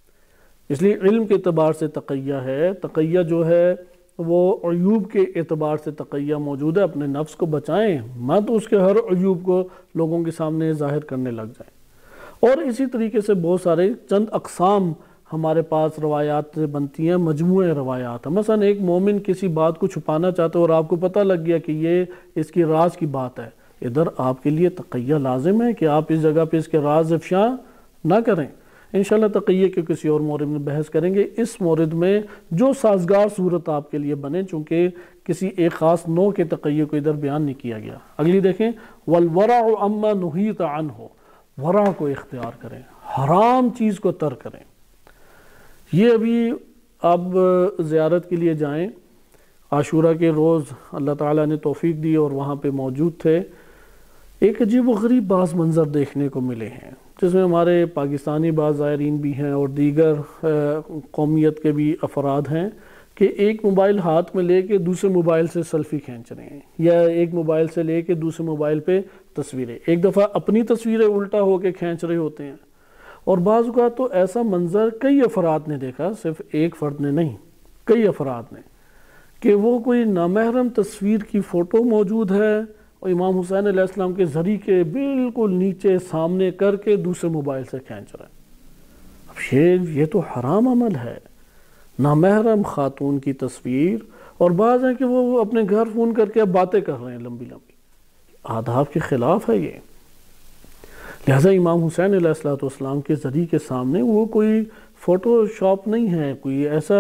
Speaker 1: اس لیے علم کے اعتبار سے تقیہ ہے، تقیہ جو ہے وہ عیوب کے اعتبار سے تقیہ موجود ہے، اپنے نفس کو بچائیں، مت اس کے ہر عیوب کو لوگوں کے سامنے ظاہر کرنے لگ جائیں۔ اور اسی طریقے سے بہت سارے چند اقسام ہمارے پاس روایات سے بنتی ہیں، مجموعہ روایات ہیں۔ مثلا ایک مومن کسی بات کو چھپانا چاہتے اور آپ کو پتہ لگ گیا کہ یہ اس کی راز کی بات ہے، ادھر آپ کے لیے تقیہ لازم ہے کہ آپ اس جگہ پہ اس کے راز افشاء نہ کریں۔ انشاءاللہ تقیہ کے کسی اور مورد میں بحث کریں گے، اس مورد میں جو سازگار صورت آپ کے لیے بنے، چونکہ کسی ایک خاص نوع کے تقیہ کو ادھر بیان نہیں کیا گیا۔ اگلی دیکھیں، وَالْوَرَعُ عَمَّا نُهِيتَ عَنْهُ، ورع کو اختیار کریں، حرام چیز کو ترک کریں۔ یہ ابھی اب زیارت کے لیے جائیں، عاشورہ کے روز اللہ تعالیٰ نے توفیق دی اور وہاں پہ موجود تھے، ایک عجیب و غریب بعض منظر دیکھنے کو ملے ہیں جس میں ہمارے پاکستانی بعض زائرین بھی ہیں اور دیگر قومیت کے بھی افراد ہیں کہ ایک موبائل ہاتھ میں لے کے دوسرے موبائل سے سیلفی کھینچ رہے ہیں، یا ایک موبائل سے لے کے دوسرے موبائل پہ تصویریں، ایک دفعہ اپنی تصویریں الٹا ہو کے کھینچ رہے ہوتے ہیں۔ اور بعض اوقات تو ایسا منظر کئی افراد نے دیکھا، صرف ایک فرد نے نہیں، کئی افراد نے، کہ وہ کوئی نامحرم تصویر کی فوٹو موجود ہے اور امام حسین علیہ السلام کے زری کے بالکل نیچے سامنے کر کے دوسرے موبائل سے کھینچ رہا ہے۔ اب یہ تو حرام عمل ہے، نامحرم خاتون کی تصویر، اور بعض ہیں کہ وہ اپنے گھر فون کر کے اب باتیں کر رہے ہیں لمبی لمبی، آداب کے خلاف ہے یہ۔ لہٰذا امام حسین علیہ السلام کے ذریعے کے سامنے وہ کوئی فوٹو شاپ نہیں ہے، کوئی ایسا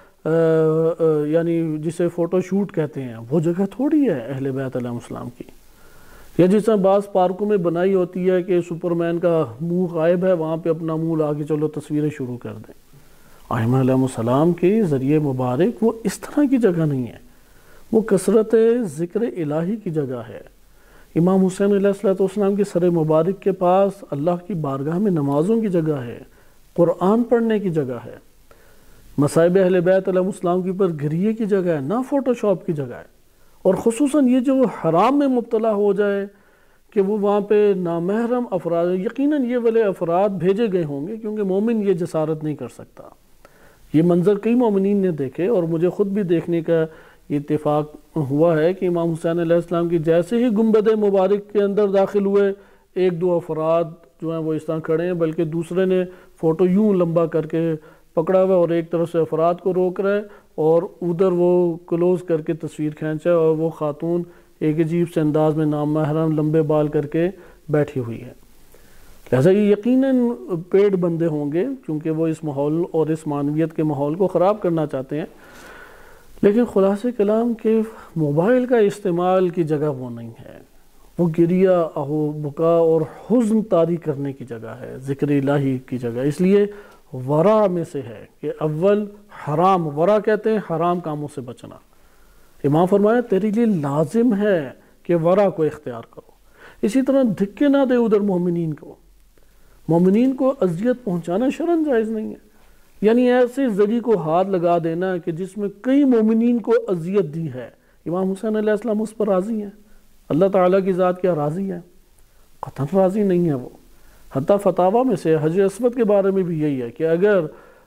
Speaker 1: یعنی جسے فوٹو شوٹ کہتے ہیں، وہ جگہ تھوڑی ہے اہل بیت علیہ السلام کی، یا جس طرح بعض پارکوں میں بنائی ہوتی ہے کہ سپرمین کا منہ غائب ہے، وہاں پہ اپنا منہ لا کے چلو تصویریں شروع کر دیں۔ ائمہ علیہ السلام کے ذریعے مبارک وہ اس طرح کی جگہ نہیں ہے، وہ کثرت ذکر الہی کی جگہ ہے۔ امام حسین علیہ السلام کے سر مبارک کے پاس اللہ کی بارگاہ میں نمازوں کی جگہ ہے، قرآن پڑھنے کی جگہ ہے، مصائب اہل بیت علیہ السلام کے اوپر گریے کی جگہ ہے، نہ فوٹو شاپ کی جگہ ہے۔ اور خصوصاً یہ جو حرام میں مبتلا ہو جائے کہ وہ وہاں پہ نامحرم افراد، یقیناً یہ والے افراد بھیجے گئے ہوں گے کیونکہ مومن یہ جسارت نہیں کر سکتا۔ یہ منظر کئی مومنین نے دیکھے اور مجھے خود بھی دیکھنے کا اتفاق ہوا ہے کہ امام حسین علیہ السلام کی جیسے ہی گنبد مبارک کے اندر داخل ہوئے، ایک دو افراد جو ہیں وہ اس طرح کھڑے ہیں، بلکہ دوسرے نے فوٹو یوں لمبا کر کے پکڑا ہوا اور ایک طرف سے افراد کو روک رہا ہے اور ادھر وہ کلوز کر کے تصویر کھینچا ہے، اور وہ خاتون ایک عجیب سے انداز میں نامحرم لمبے بال کر کے بیٹھی ہوئی ہے۔ لہٰذا یہ یقیناً پیڑ بندے ہوں گے کیونکہ وہ اس ماحول اور اس معنویت کے ماحول کو خراب کرنا چاہتے ہیں، لیکن خلاصہ کلام کے موبائل کا استعمال کی جگہ وہ نہیں ہے، وہ گریہ آہو بکا اور حزن طاری کرنے کی جگہ ہے، ذکر الہی کی جگہ۔ اس لیے ورع میں سے ہے کہ اول حرام، ورع کہتے ہیں حرام کاموں سے بچنا۔ امام فرمایا تیرے لیے لازم ہے کہ ورع کو اختیار کرو۔ اسی طرح دھکے نہ دے ادھر مومنین کو، مومنین کو اذیت پہنچانا شرعاً جائز نہیں ہے، یعنی ایسے ذریعے کو ہاتھ لگا دینا کہ جس میں کئی مومنین کو اذیت دی ہے۔ امام حسین علیہ السلام اس پر راضی ہیں؟ اللہ تعالیٰ کی ذات کیا راضی ہے؟ قطعاً راضی نہیں ہے وہ۔ حتیٰ فتاویٰ میں سے حجر اسود کے بارے میں بھی یہی ہے کہ اگر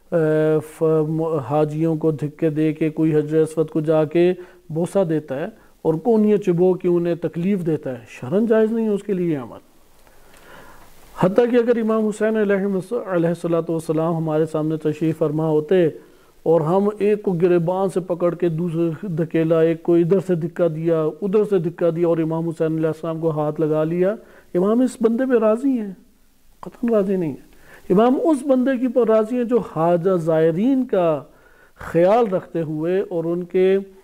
Speaker 1: حاجیوں کو دھکے دے کے کوئی حجر اسود کو جا کے بوسہ دیتا ہے اور کونیاں چبو کے انہیں تکلیف دیتا ہے، شرعاً جائز نہیں ہے اس کے لیے عمل۔ حتیٰ کہ اگر امام حسین علیہ السلام ہمارے سامنے تشریف فرما ہوتے اور ہم ایک کو گریبان سے پکڑ کے دوسرے دھکیلا، ایک کو ادھر سے دھکا دیا ادھر سے دھکا دیا اور امام حسین علیہ السلام کو ہاتھ لگا لیا، امام اس بندے پہ راضی ہیں؟ قطعاً راضی نہیں ہے۔ امام اس بندے کی پر راضی ہیں جو حاجہ زائرین کا خیال رکھتے ہوئے اور ان کے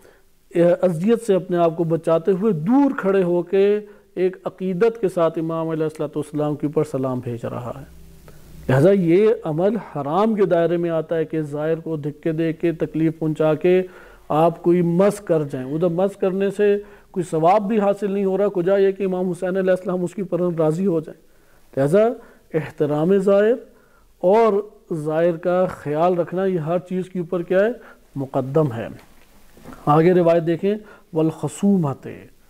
Speaker 1: اذیت سے اپنے آپ کو بچاتے ہوئے دور کھڑے ہو کے ایک عقیدت کے ساتھ امام علیہ السلام کے اوپر سلام بھیج رہا ہے۔ لہٰذا یہ عمل حرام کے دائرے میں آتا ہے کہ زائر کو دھکے دے کے تکلیف پہنچا کے آپ کوئی مس کر جائیں۔ ادھر مس کرنے سے کوئی ثواب بھی حاصل نہیں ہو رہا، کجا یہ کہ امام حسین علیہ السلام اس کی پر راضی ہو جائیں۔ لہٰذا احترام زائر اور زائر کا خیال رکھنا یہ ہر چیز کے اوپر کیا ہے؟ مقدم ہے۔ آگے روایت دیکھیں، والخصومت،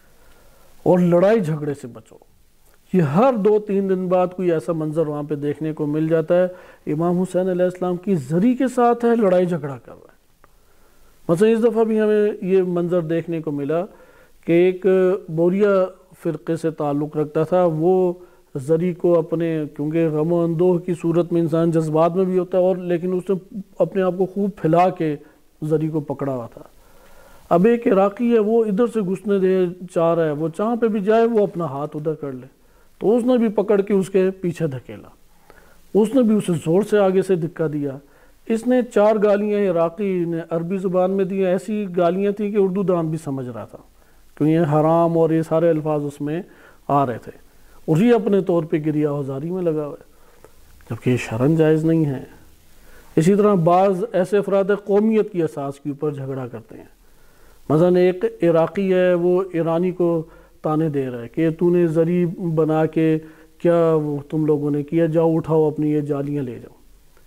Speaker 1: اور لڑائی جھگڑے سے بچو۔ یہ ہر 2-3 دن بعد کوئی ایسا منظر وہاں پہ دیکھنے کو مل جاتا ہے، امام حسین علیہ السلام کی زری کے ساتھ ہے، لڑائی جھگڑا کر رہا ہے۔ مثلا اس دفعہ بھی ہمیں یہ منظر دیکھنے کو ملا کہ ایک بوریا فرقے سے تعلق رکھتا تھا، وہ زری کو اپنے، کیونکہ غم و اندوہ کی صورت میں انسان جذبات میں بھی ہوتا ہے، اور لیکن اس نے اپنے آپ کو خوب پھیلا کے زری کو پکڑا ہوا تھا۔ اب ایک عراقی ہے، وہ ادھر سے گھسنے دے چاہ رہا ہے، وہ جہاں پہ بھی جائے وہ اپنا ہاتھ ادھر کر لے، تو اس نے بھی پکڑ کے اس کے پیچھے دھکیلا، اس نے بھی اسے زور سے آگے سے دھکا دیا۔ اس نے 4 گالیاں عراقی نے عربی زبان میں دی، ایسی گالیاں تھیں کہ اردو دان بھی سمجھ رہا تھا، کیونکہ یہ حرام اور یہ سارے الفاظ اس میں آ رہے تھے، اور یہ اپنے طور پہ گریہ آزاری میں لگا ہوا ہے، جبکہ یہ شرعاً جائز نہیں ہے۔ اسی طرح بعض ایسے افراد قومیت کی اساس کے اوپر جھگڑا کرتے ہیں۔ مثلا ایک عراقی ہے، وہ ایرانی کو تانے دے رہا ہے کہ تو نے زری بنا کے کیا تم لوگوں نے کیا، جاؤ اٹھاؤ اپنی یہ جالیاں لے جاؤ۔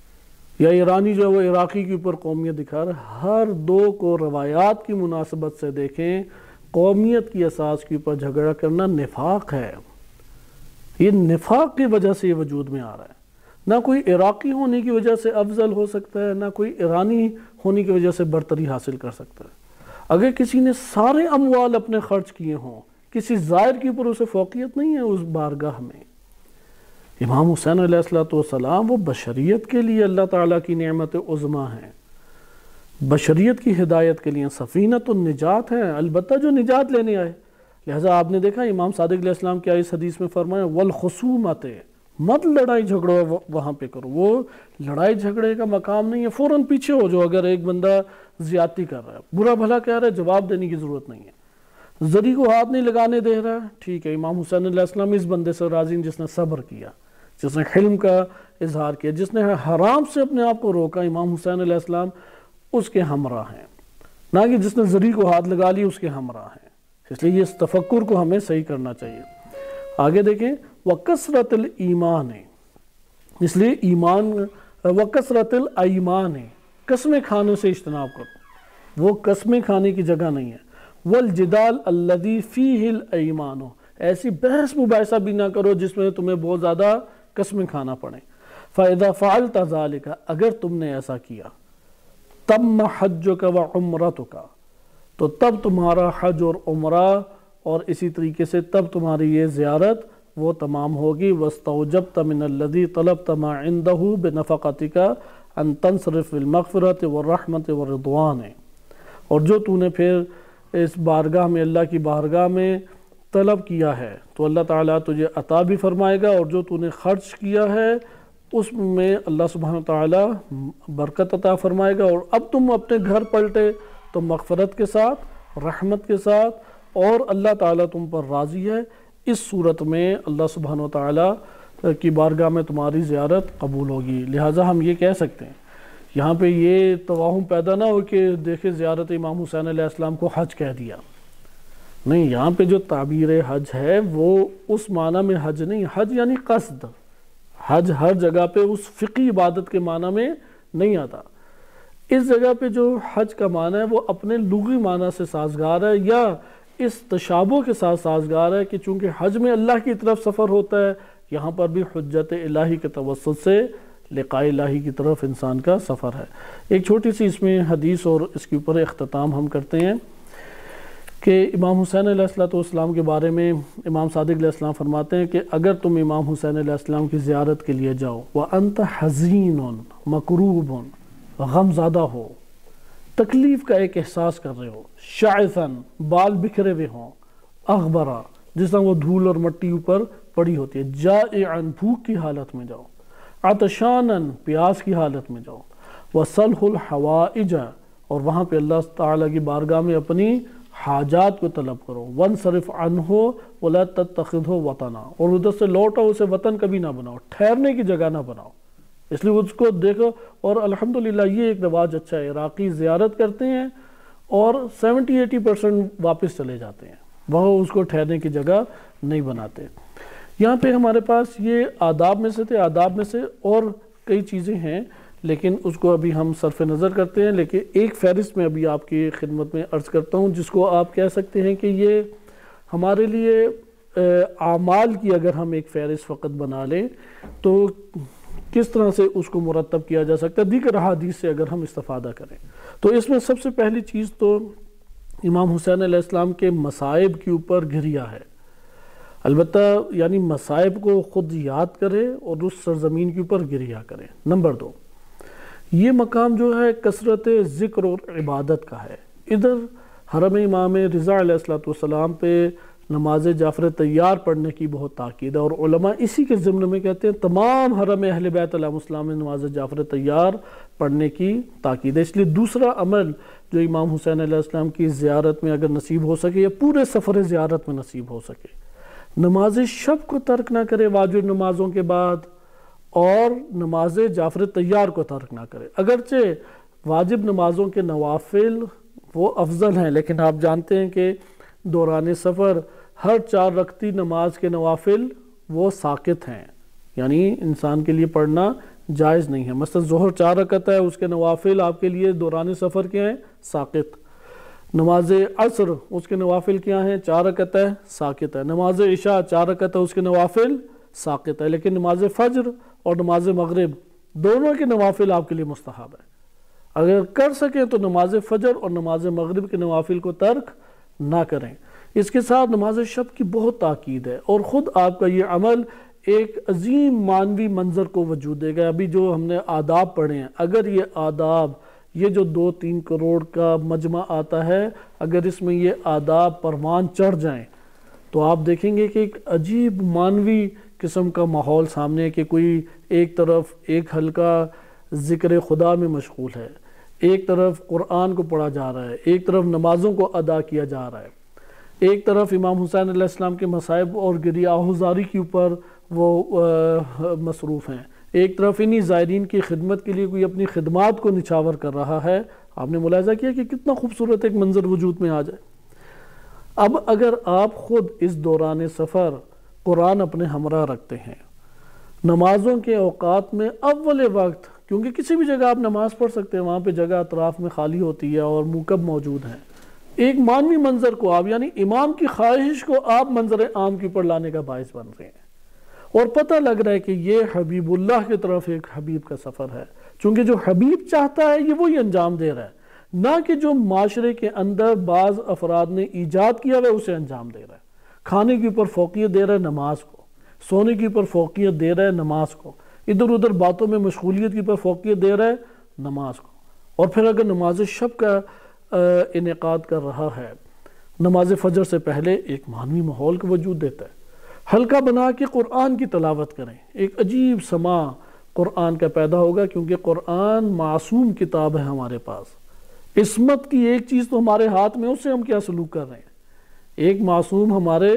Speaker 1: یا ایرانی جو ہے وہ عراقی کے اوپر قومیت دکھا رہا ہے۔ ہر دو کو روایات کی مناسبت سے دیکھیں، قومیت کی اساس کے اوپر جھگڑا کرنا نفاق ہے، یہ نفاق کی وجہ سے یہ وجود میں آ رہا ہے۔ نہ کوئی عراقی ہونے کی وجہ سے افضل ہو سکتا ہے، نہ کوئی ایرانی ہونے کی وجہ سے برتری حاصل کر سکتا ہے۔ اگر کسی نے سارے اموال اپنے خرچ کیے ہوں، کسی زائر کے اوپر اسے فوقیت نہیں ہے اس بارگاہ میں۔ امام حسین علیہ السلام وہ بشریت کے لیے اللہ تعالیٰ کی نعمت عظمیٰ ہیں، بشریت کی ہدایت کے لیے سفینۃ النجات ہیں، البتہ جو نجات لینے آئے۔ لہٰذا آپ نے دیکھا امام صادق علیہ السلام کیا اس حدیث میں فرمایا والخصومت، مت لڑائی جھگڑو وہاں پہ کرو، وہ لڑائی جھگڑے کا مقام نہیں ہے، فوراً پیچھے ہو جو اگر ایک بندہ زیادتی کر رہا ہے، برا بھلا کہہ رہا ہے، جواب دینے کی ضرورت نہیں ہے، زری کو ہاتھ نہیں لگانے دے رہا ہے، ٹھیک ہے، امام حسین علیہ السلام اس بندے سے راضی ہیں جس نے صبر کیا، جس نے حلم کا اظہار کیا، جس نے حرام سے اپنے آپ کو روکا، امام حسین علیہ السلام اس کے ہمراہ ہیں، نہ کہ جس نے زری کو ہاتھ لگا لی اس کے ہمراہ ہیں۔ اس لیے اس تفکر کو ہمیں صحیح کرنا چاہیے۔ آگے دیکھیں وَكَسْرَةِ الْإِيمَانِ، اس لیے ایمان وَكَسْرَةِ الْأَيْمَانِ، قسمیں کھانے سے اجتناب کرو، وہ قسمیں کھانے کی جگہ نہیں ہے۔ وَالْجِدَالِ الَّذِي فِيهِ الْأَيْمَانُ، ایسی بحث مباحثہ بھی نہ کرو جس میں تمہیں بہت زیادہ قسمیں کھانا پڑیں۔ فَإِذَا فَعَلْتَ ذَلِكَ، اگر تم نے ایسا کیا، تَمَّ حَجُّكَ وَعُمْرَتُكَ، تو تب تمہارا حج اور عمرہ اور اسی طریقے سے تب تمہاری یہ زیارت وہ تمام ہوگی۔ وَاسْتَوْجَبْتَ مِنَ الَّذِي طَلَبْتَ مَا عِنْدَهُ بِنَفَقَتِكَ أَن تَنْصِرِفْ بِالْمَغْفِرَةِ وَالرَّحْمَةِ وَالرِّضْوَانِ، اور جو تو نے پھر اس بارگاہ میں، اللہ کی بارگاہ میں طلب کیا ہے تو اللہ تعالیٰ تجھے عطا بھی فرمائے گا، اور جو تو نے خرچ کیا ہے اس میں اللہ سبحانہ تعالیٰ برکت عطا فرمائے گا۔ اور اب تم اپنے گھر پلٹے تو مغفرت کے ساتھ، رحمت کے ساتھ، اور اللہ تعالیٰ تم پر راضی ہے، اس صورت میں اللہ سبحانہ تعالیٰ کی بارگاہ میں تمہاری زیارت قبول ہوگی۔ لہٰذا ہم یہ کہہ سکتے ہیں، یہاں پہ یہ توہم پیدا نہ ہو کہ دیکھیں زیارت امام حسین علیہ السلام کو حج کہہ دیا، نہیں، یہاں پہ جو تعبیر حج ہے وہ اس معنی میں حج نہیں، حج یعنی قصد، حج ہر جگہ پہ اس فقہی عبادت کے معنی میں نہیں آتا۔ اس جگہ پہ جو حج کا معنی ہے وہ اپنے لغوی معنی سے سازگار ہے، یا اس تشابہ کے ساتھ سازگار ہے کہ چونکہ حج میں اللہ کی طرف سفر ہوتا ہے، یہاں پر بھی حجت الہی کے توسط سے لقاء الہی کی طرف انسان کا سفر ہے۔ ایک چھوٹی سی اس میں حدیث اور اس کے اوپر اختتام ہم کرتے ہیں کہ امام حسین علیہ السلام کے بارے میں امام صادق علیہ السلام فرماتے ہیں کہ اگر تم امام حسین علیہ السلام کی زیارت کے لیے جاؤ وَأَنْتَ حَزِينٌ مَكْرُوبٌ، غم زدہ ہو، تکلیف کا ایک احساس کر رہے ہو، شاعثاً، بال بکھرے ہوئے ہوں، اغبرا، جس طرح وہ دھول اور مٹی اوپر پڑی ہوتی ہے، جائعاً، بھوک کی حالت میں جاؤ، عطشاناً، پیاس کی حالت میں جاؤ، وَصَلْحُ الْحَوَائِجَ، اور وہاں پہ اللہ تعالیٰ کی بارگاہ میں اپنی حاجات کو طلب کرو، وَانْصَرِفْ عَنْهُ وَلَا تَتَّخِذْهُ وَطَنًا، اور ادھر سے لوٹو، اسے وطن کبھی نہ بناؤ، ٹھہرنے کی جگہ نہ بناؤ، اس لیے اس کو دیکھو۔ اور الحمدللہ یہ ایک رواج اچھا ہے، عراقی زیارت کرتے ہیں اور 70-80% واپس چلے جاتے ہیں، وہ اس کو ٹھہرنے کی جگہ نہیں بناتے۔ یہاں پہ ہمارے پاس یہ آداب میں سے تھے، آداب میں سے اور کئی چیزیں ہیں لیکن اس کو ابھی ہم صرف نظر کرتے ہیں، لیکن ایک فہرست میں ابھی آپ کی خدمت میں عرض کرتا ہوں جس کو آپ کہہ سکتے ہیں کہ یہ ہمارے لیے اعمال کی اگر ہم ایک فہرست فقط بنا لیں تو کس طرح سے اس کو مرتب کیا جا سکتا ہے، دیگر احادیث سے اگر ہم استفادہ کریں تو اس میں سب سے پہلی چیز تو امام حسین علیہ السلام کے مصائب کے اوپر گریہ ہے، البتہ یعنی مصائب کو خود یاد کرے اور اس سرزمین کے اوپر گریہ کرے۔ نمبر 2، یہ مقام جو ہے کثرت ذکر اور عبادت کا ہے۔ ادھر حرم امام رضا علیہ السلام پہ نماز جعفر طیار پڑھنے کی بہت تاکید ہے، اور علماء اسی کے ضمن میں کہتے ہیں تمام حرم اہل بیت علیہ السلام میں نماز جعفر طیار پڑھنے کی تاکید ہے۔ اس لیے دوسرا عمل جو امام حسین علیہ السلام کی زیارت میں اگر نصیب ہو سکے یا پورے سفر زیارت میں نصیب ہو سکے، نماز شب کو ترک نہ کرے واجب نمازوں کے بعد، اور نماز جعفر طیار کو ترک نہ کرے۔ اگرچہ واجب نمازوں کے نوافل وہ افضل ہیں، لیکن آپ جانتے ہیں کہ دوران سفر ہر 4 رکعتی نماز کے نوافل وہ ساقط ہیں، یعنی انسان کے لیے پڑھنا جائز نہیں ہے۔ مثلا ظہر 4 رکعت ہے، اس کے نوافل آپ کے لیے دوران سفر کیا ہیں؟ ساقط۔ نماز عصر اس کے نوافل کیا ہیں؟ 4 رکعت ہے، ساقط ہے۔ نماز عشاء 4 رکعت ہے، اس کے نوافل ساقط ہے، لیکن نماز فجر اور نماز مغرب دونوں کے نوافل آپ کے لیے مستحب ہے۔ اگر کر سکیں تو نماز فجر اور نماز مغرب کے نوافل کو ترک نہ کریں۔ اس کے ساتھ نماز شب کی بہت تاکید ہے، اور خود آپ کا یہ عمل ایک عظیم معنوی منظر کو وجود دے گا۔ ابھی جو ہم نے آداب پڑھے ہیں، اگر یہ آداب، یہ جو 2-3 کروڑ کا مجمع آتا ہے، اگر اس میں یہ آداب پروان چڑھ جائیں تو آپ دیکھیں گے کہ ایک عجیب معنوی قسم کا ماحول سامنے ہے کہ کوئی ایک طرف ایک حلقہ ذکر خدا میں مشغول ہے، ایک طرف قرآن کو پڑھا جا رہا ہے، ایک طرف نمازوں کو ادا کیا جا رہا ہے، ایک طرف امام حسین علیہ السلام کے مصائب اور گریہ آہوزاری کے اوپر وہ مصروف ہیں، ایک طرف انہی زائرین کی خدمت کے لیے کوئی اپنی خدمات کو نچھاور کر رہا ہے۔ آپ نے ملاحظہ کیا کہ کتنا خوبصورت ایک منظر وجود میں آ جائے۔ اب اگر آپ خود اس دوران سفر قرآن اپنے ہمراہ رکھتے ہیں، نمازوں کے اوقات میں اول وقت، کیونکہ کسی بھی جگہ آپ نماز پڑھ سکتے ہیں، وہاں پہ جگہ اطراف میں خالی ہوتی ہے اور موکب موجود ہیں، ایک معنوی منظر کو آپ یعنی امام کی خواہش کو آپ منظر عام کے اوپر لانے کا باعث بن رہے ہیں، اور پتہ لگ رہا ہے کہ یہ حبیب اللہ کی طرف ایک حبیب کا سفر ہے، چونکہ جو حبیب چاہتا ہے یہ وہی انجام دے رہا ہے، نہ کہ جو معاشرے کے اندر بعض افراد نے ایجاد کیا ہے اسے انجام دے رہا ہے۔ کھانے کے اوپر فوقیت دے رہا ہے نماز کو، سونے کے اوپر فوقیت دے رہا ہے نماز کو، ادھر ادھر باتوں میں مشغولیت کے اوپر فوقیت دے رہا ہے نماز کو، اور پھر اگر نماز شب کا انعقاد کر رہا ہے، نماز فجر سے پہلے ایک معنوی ماحول کا وجود دیتا ہے، حلقہ بنا کے قرآن کی تلاوت کریں، ایک عجیب سما قرآن کا پیدا ہوگا، کیونکہ قرآن معصوم کتاب ہے ہمارے پاس، عصمت کی ایک چیز تو ہمارے ہاتھ میں، اس سے ہم کیا سلوک کر رہے ہیں۔ ایک معصوم ہمارے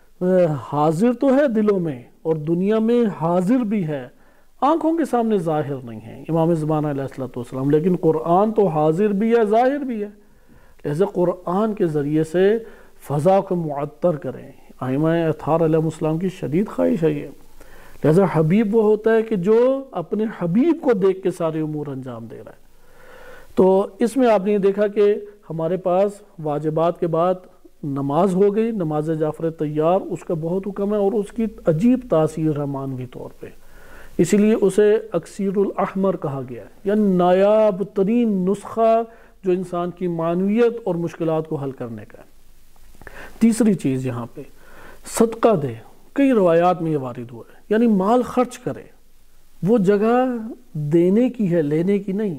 Speaker 1: حاضر تو ہے دلوں میں اور دنیا میں حاضر بھی ہے، آنکھوں کے سامنے ظاہر نہیں ہے، امام زمانہ علیہ السلام، لیکن قرآن تو حاضر بھی ہے ظاہر بھی ہے، لہذا قرآن کے ذریعے سے فضا کو معطر کریں۔ ائمہ اطہار علیہ السلام کی شدید خواہش ہے یہ، لہذا حبیب وہ ہوتا ہے کہ جو اپنے حبیب کو دیکھ کے سارے امور انجام دے رہا ہے۔ تو اس میں آپ نے دیکھا کہ ہمارے پاس واجبات کے بعد نماز ہو گئی، نماز جعفر تیار، اس کا بہت حکم ہے اور اس کی عجیب تاثیر ہے معنوی طور پہ، اسی لیے اسے اکسیر الاحمر کہا گیا ہے، یعنی نایاب ترین نسخہ جو انسان کی معنویت اور مشکلات کو حل کرنے کا ہے۔ تیسری چیز یہاں پہ صدقہ دے، کئی روایات میں یہ وارد ہوا ہے، یعنی مال خرچ کرے، وہ جگہ دینے کی ہے لینے کی نہیں۔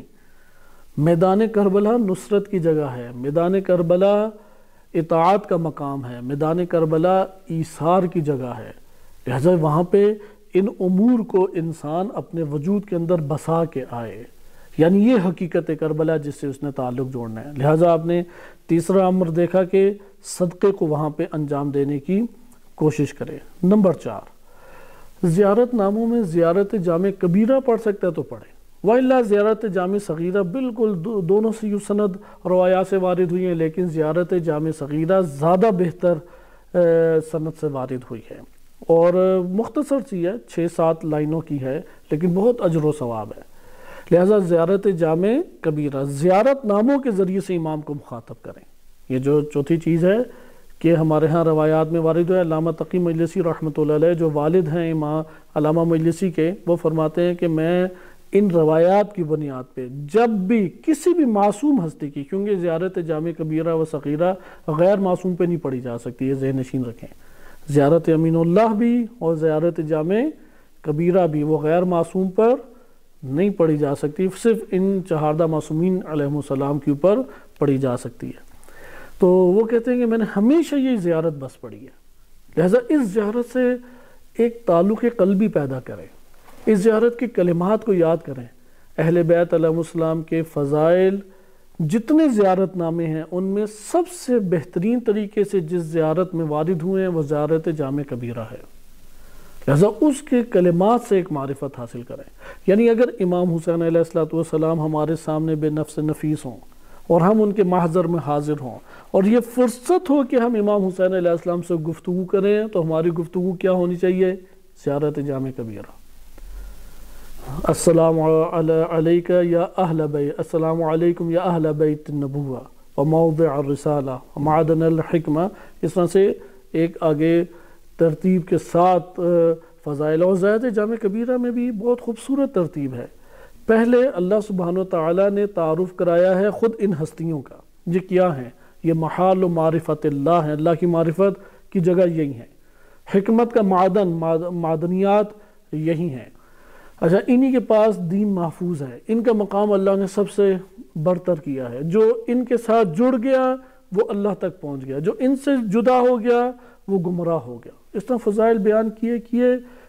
Speaker 1: میدان کربلا نصرت کی جگہ ہے، میدان کربلا اطاعت کا مقام ہے، میدان کربلا ایثار کی جگہ ہے، لہذا وہاں پہ ان امور کو انسان اپنے وجود کے اندر بسا کے آئے، یعنی یہ حقیقت کربلا جس سے اس نے تعلق جوڑنا ہے۔ لہذا آپ نے تیسرا امر دیکھا کہ صدقے کو وہاں پہ انجام دینے کی کوشش کرے۔ نمبر 4، زیارت ناموں میں زیارت جامع کبیرہ پڑھ سکتا ہے تو پڑھے، وَإِلَّا زیارت جامع صغیرہ بالکل دونوں سے یوں سند روایات سے وارد ہوئی ہیں، لیکن زیارت جامع صغیرہ زیادہ بہتر سند سے وارد ہوئی ہے، اور مختصر سی ہے، 6-7 لائنوں کی ہے، لیکن بہت اجر و ثواب ہے۔ لہذا زیارت جامع کبیرہ، زیارت ناموں کے ذریعے سے امام کو مخاطب کریں۔ یہ جو چوتھی چیز ہے کہ ہمارے ہاں روایات میں وارد ہے، علامہ تقی مجلسی رحمۃ اللہ علیہ جو والد ہیں امام علامہ مجلسی کے، وہ فرماتے ہیں کہ میں ان روایات کی بنیاد پہ جب بھی کسی بھی معصوم ہستی کی، کیونکہ زیارت جامع کبیرہ و صغیرہ غیر معصوم پہ نہیں پڑھی جا سکتی، یہ ذہن نشین رکھیں، زیارت امین اللہ بھی اور زیارت جامع کبیرہ بھی وہ غیر معصوم پر نہیں پڑھی جا سکتی، صرف ان چہاردہ معصومین علیہم السلام کے اوپر پڑھی جا سکتی ہے۔ تو وہ کہتے ہیں کہ میں نے ہمیشہ یہ زیارت بس پڑھی ہے، لہذا اس زیارت سے ایک تعلق قلبی پیدا کریں، اس زیارت کے کلمات کو یاد کریں، اہل بیت علیہ السلام کے فضائل جتنے زیارت نامے ہیں ان میں سب سے بہترین طریقے سے جس زیارت میں وارد ہوئے ہیں وہ زیارت جامع کبیرہ ہے، لہذا اس کے کلمات سے ایک معرفت حاصل کریں۔ یعنی اگر امام حسین علیہ السلام ہمارے سامنے بے نفس نفیس ہوں اور ہم ان کے محضر میں حاضر ہوں اور یہ فرصت ہو کہ ہم امام حسین علیہ السلام سے گفتگو کریں، تو ہماری گفتگو کیا ہونی چاہیے؟ زیارت جامع کبیرہ۔ السلام علیکہ یا اہل بیت، السلام علیکم یا اہل بیت النبوہ وموضع الرسالہ ومعدن الحکمہ، اس طرح سے ایک آگے ترتیب کے ساتھ فضائل، اور زیارت جامع کبیرہ میں بھی بہت خوبصورت ترتیب ہے۔ پہلے اللہ سبحانہ وتعالی نے تعارف کرایا ہے خود ان ہستیوں کا، یہ کیا ہیں؟ یہ محال و معرفت اللہ ہے، اللہ کی معرفت کی جگہ یہی ہے، حکمت کا معدنیات یہی ہیں۔ اچھا، انہی کے پاس دین محفوظ ہے، ان کا مقام اللہ نے سب سے برتر کیا ہے، جو ان کے ساتھ جڑ گیا وہ اللہ تک پہنچ گیا، جو ان سے جدا ہو گیا وہ گمراہ ہو گیا۔ اس طرح فضائل بیان کیے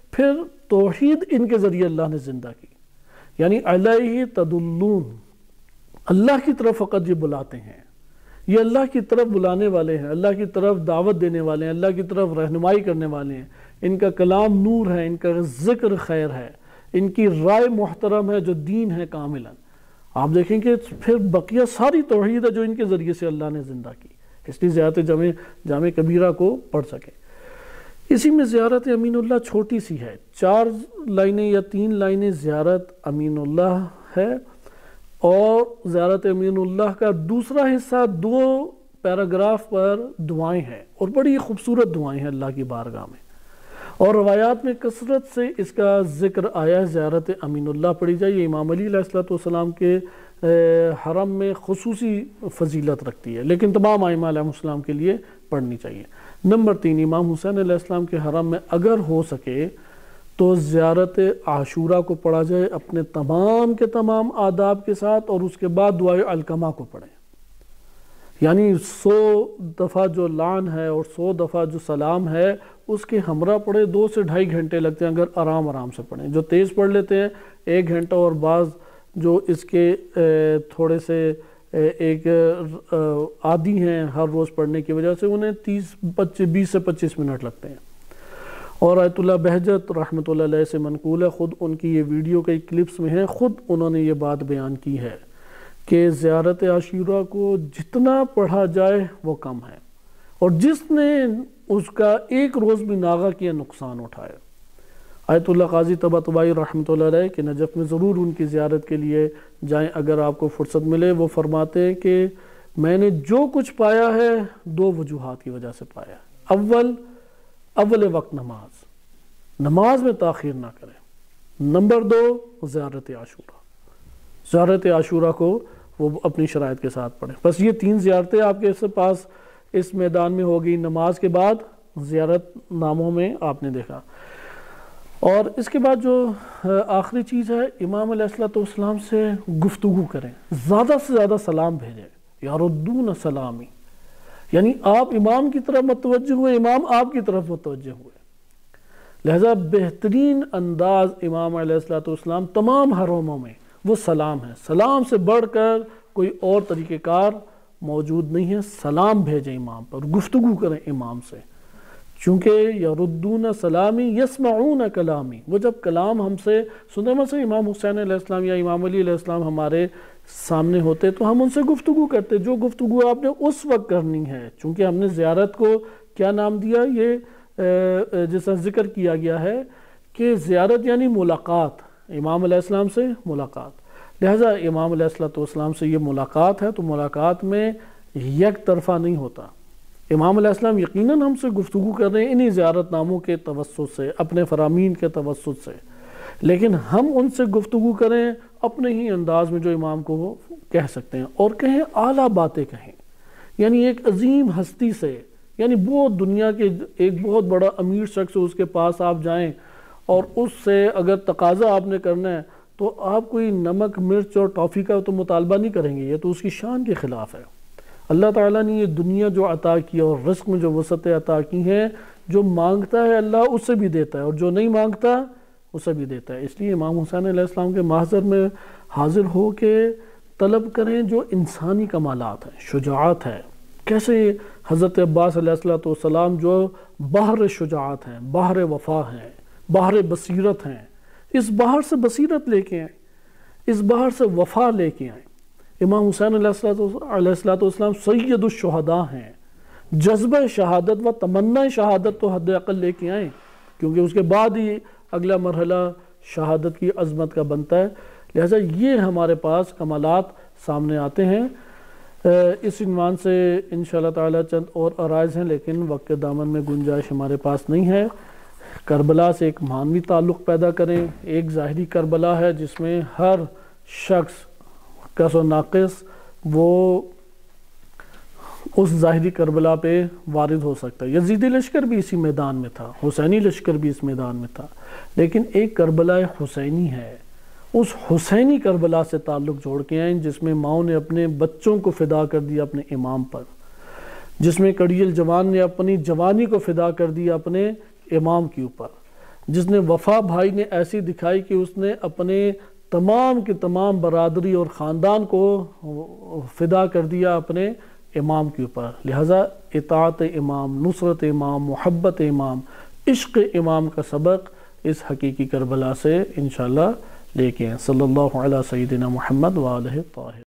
Speaker 1: پھر توحید ان کے ذریعے اللہ نے زندہ کی، یعنی علیہ تدلون، اللہ کی طرف فقط یہ بلاتے ہیں، یہ اللہ کی طرف بلانے والے ہیں، اللہ کی طرف دعوت دینے والے ہیں، اللہ کی طرف رہنمائی کرنے والے ہیں، ان کا کلام نور ہے، ان کا ذکر خیر ہے، ان کی رائے محترم ہے جو دین ہے کاملا۔ آپ دیکھیں کہ پھر بقیہ ساری توحید ہے جو ان کے ذریعے سے اللہ نے زندہ کی، اس لیے زیارت جامع کبیرہ کو پڑھ سکے۔ اسی میں زیارت امین اللہ چھوٹی سی ہے، 4 لائنیں یا 3 لائنیں زیارت امین اللہ ہے، اور زیارت امین اللہ کا دوسرا حصہ 2 پیراگراف پر دعائیں ہیں، اور بڑی خوبصورت دعائیں ہیں اللہ کی بارگاہ میں، اور روایات میں کثرت سے اس کا ذکر آیا ہے، زیارت امین اللہ پڑھی جائے۔ یہ امام علی علیہ السلام کے حرم میں خصوصی فضیلت رکھتی ہے، لیکن تمام ائمہ علیہ السلام کے لیے پڑھنی چاہیے۔ نمبر 3، امام حسین علیہ السلام کے حرم میں اگر ہو سکے تو زیارت عاشورہ کو پڑھا جائے اپنے تمام کے تمام آداب کے ساتھ، اور اس کے بعد دعائے علقمہ کو پڑھیں، یعنی 100 دفعہ جو لعن ہے اور 100 دفعہ جو سلام ہے اس کے ہمراہ پڑھے، 2 سے 2.5 گھنٹے لگتے ہیں اگر آرام سے پڑھیں۔ جو تیز پڑھ لیتے ہیں 1 گھنٹہ، اور بعض جو اس کے تھوڑے سے ایک عادی ہیں ہر روز پڑھنے کی وجہ سے، انہیں 20 سے 25 منٹ لگتے ہیں۔ اور آیت اللہ بہجت رحمۃ اللہ علیہ سے منقول ہے، خود ان کی یہ ویڈیو کئی کلپس میں ہیں، خود انہوں نے یہ بات بیان کی ہے کہ زیارت عاشورہ کو جتنا پڑھا جائے وہ کم ہے، اور جس نے اس کا ایک روز بھی ناغہ کیا نقصان اٹھائے۔ آیت اللہ قاضی طباطبائی رحمۃ اللہ علیہ کہ نجف میں ضرور ان کی زیارت کے لیے جائیں اگر آپ کو فرصت ملے۔ وہ فرماتے ہیں کہ میں نے جو کچھ پایا ہے 2 وجوہات کی وجہ سے پایا۔ اول وقت نماز میں تاخیر نہ کریں۔ نمبر 2 زیارت عاشورہ، زیارت عاشورہ کو وہ اپنی شرائط کے ساتھ پڑھیں۔ بس یہ 3 زیارتیں آپ کے پاس اس میدان میں ہوگی، نماز کے بعد زیارت ناموں میں آپ نے دیکھا۔ اور اس کے بعد جو آخری چیز ہے، امام علیہ السلام سے گفتگو کریں، زیادہ سے زیادہ سلام بھیجیں، یردون سلامی، یعنی آپ امام کی طرف متوجہ ہوئے، امام آپ کی طرف متوجہ ہوئے۔ لہذا بہترین انداز امام علیہ السلام تمام حرموں میں وہ سلام ہے، سلام سے بڑھ کر کوئی اور طریقہ کار موجود نہیں ہے۔ سلام بھیجیں امام پر، گفتگو کریں امام سے، چونکہ یردون سلامی یسمعون کلامی، وہ جب کلام ہم سے سنتے، مثلا امام حسین علیہ السلام یا امام علی علیہ السلام ہمارے سامنے ہوتے تو ہم ان سے گفتگو کرتے، جو گفتگو آپ نے اس وقت کرنی ہے، چونکہ ہم نے زیارت کو کیا نام دیا، یہ جیسا ذکر کیا گیا ہے کہ زیارت یعنی ملاقات، امام علیہ السلام سے ملاقات، لہذا امام علیہ السلام سے یہ ملاقات ہے، تو ملاقات میں یک طرفہ نہیں ہوتا۔ امام علیہ السلام یقیناً ہم سے گفتگو کر رہے ہیں انہی زیارت ناموں کے توسط سے، اپنے فرامین کے توسط سے، لیکن ہم ان سے گفتگو کریں اپنے ہی انداز میں جو امام کو وہ کہہ سکتے ہیں، اور کہیں اعلیٰ باتیں کہیں، یعنی ایک عظیم ہستی سے، یعنی بہت دنیا کے ایک بہت بڑا امیر شخص اس کے پاس آپ جائیں اور اس سے اگر تقاضا آپ نے کرنا ہے تو آپ کوئی نمک مرچ اور ٹافی کا تو مطالبہ نہیں کریں گے، یہ تو اس کی شان کے خلاف ہے۔ اللہ تعالیٰ نے یہ دنیا جو عطا کی اور رزق میں جو وسعتیں عطا کی ہیں، جو مانگتا ہے اللہ اس سے بھی دیتا ہے، اور جو نہیں مانگتا اسے بھی دیتا ہے۔ اس لیے امام حسین علیہ السلام کے محضر میں حاضر ہو کے طلب کریں جو انسانی کمالات ہیں، شجاعت ہے۔ کیسے حضرت عباس علیہ السلام جو بحر شجاعت ہیں، بحر وفا ہیں، بحر بصیرت ہیں، اس بحر سے بصیرت لے کے آئیں، اس بحر سے وفا لے کے آئیں۔ امام حسین علیہ السلام سید الشہداء ہیں، جذبہ شہادت و تمنا شہادت تو حد اقل لے کے آئیں، کیونکہ اس کے بعد ہی اگلا مرحلہ شہادت کی عظمت کا بنتا ہے۔ لہٰذا یہ ہمارے پاس کمالات سامنے آتے ہیں۔ اس عنوان سے انشاءاللہ تعالی چند اور عرائض ہیں، لیکن وقت کے دامن میں گنجائش ہمارے پاس نہیں ہے۔ کربلا سے ایک معنوی تعلق پیدا کریں۔ ایک ظاہری کربلا ہے جس میں ہر شخص کس و ناقص وہ اس ظاہری کربلا پہ وارد ہو سکتا ہے۔ یزیدی لشکر بھی اسی میدان میں تھا، حسینی لشکر بھی اس میدان میں تھا، لیکن ایک کربلا حسینی ہے۔ اس حسینی کربلا سے تعلق جوڑ کے آئیں جس میں ماؤں نے اپنے بچوں کو فدا کر دیا اپنے امام پر، جس میں کڑیل جوان نے اپنی جوانی کو فدا کر دیا اپنے امام کے اوپر، جس نے وفا بھائی نے ایسی دکھائی کہ اس نے اپنے تمام کے تمام برادری اور خاندان کو فدا کر دیا اپنے امام کے اوپر. لہٰذا اطاعت امام، نصرت امام، محبت امام، عشق امام کا سبق اس حقیقی کربلا سے انشاءاللہ لے کے ہیں. صلی اللہ علیہ سیدنا محمد وآلہ الطاہرین.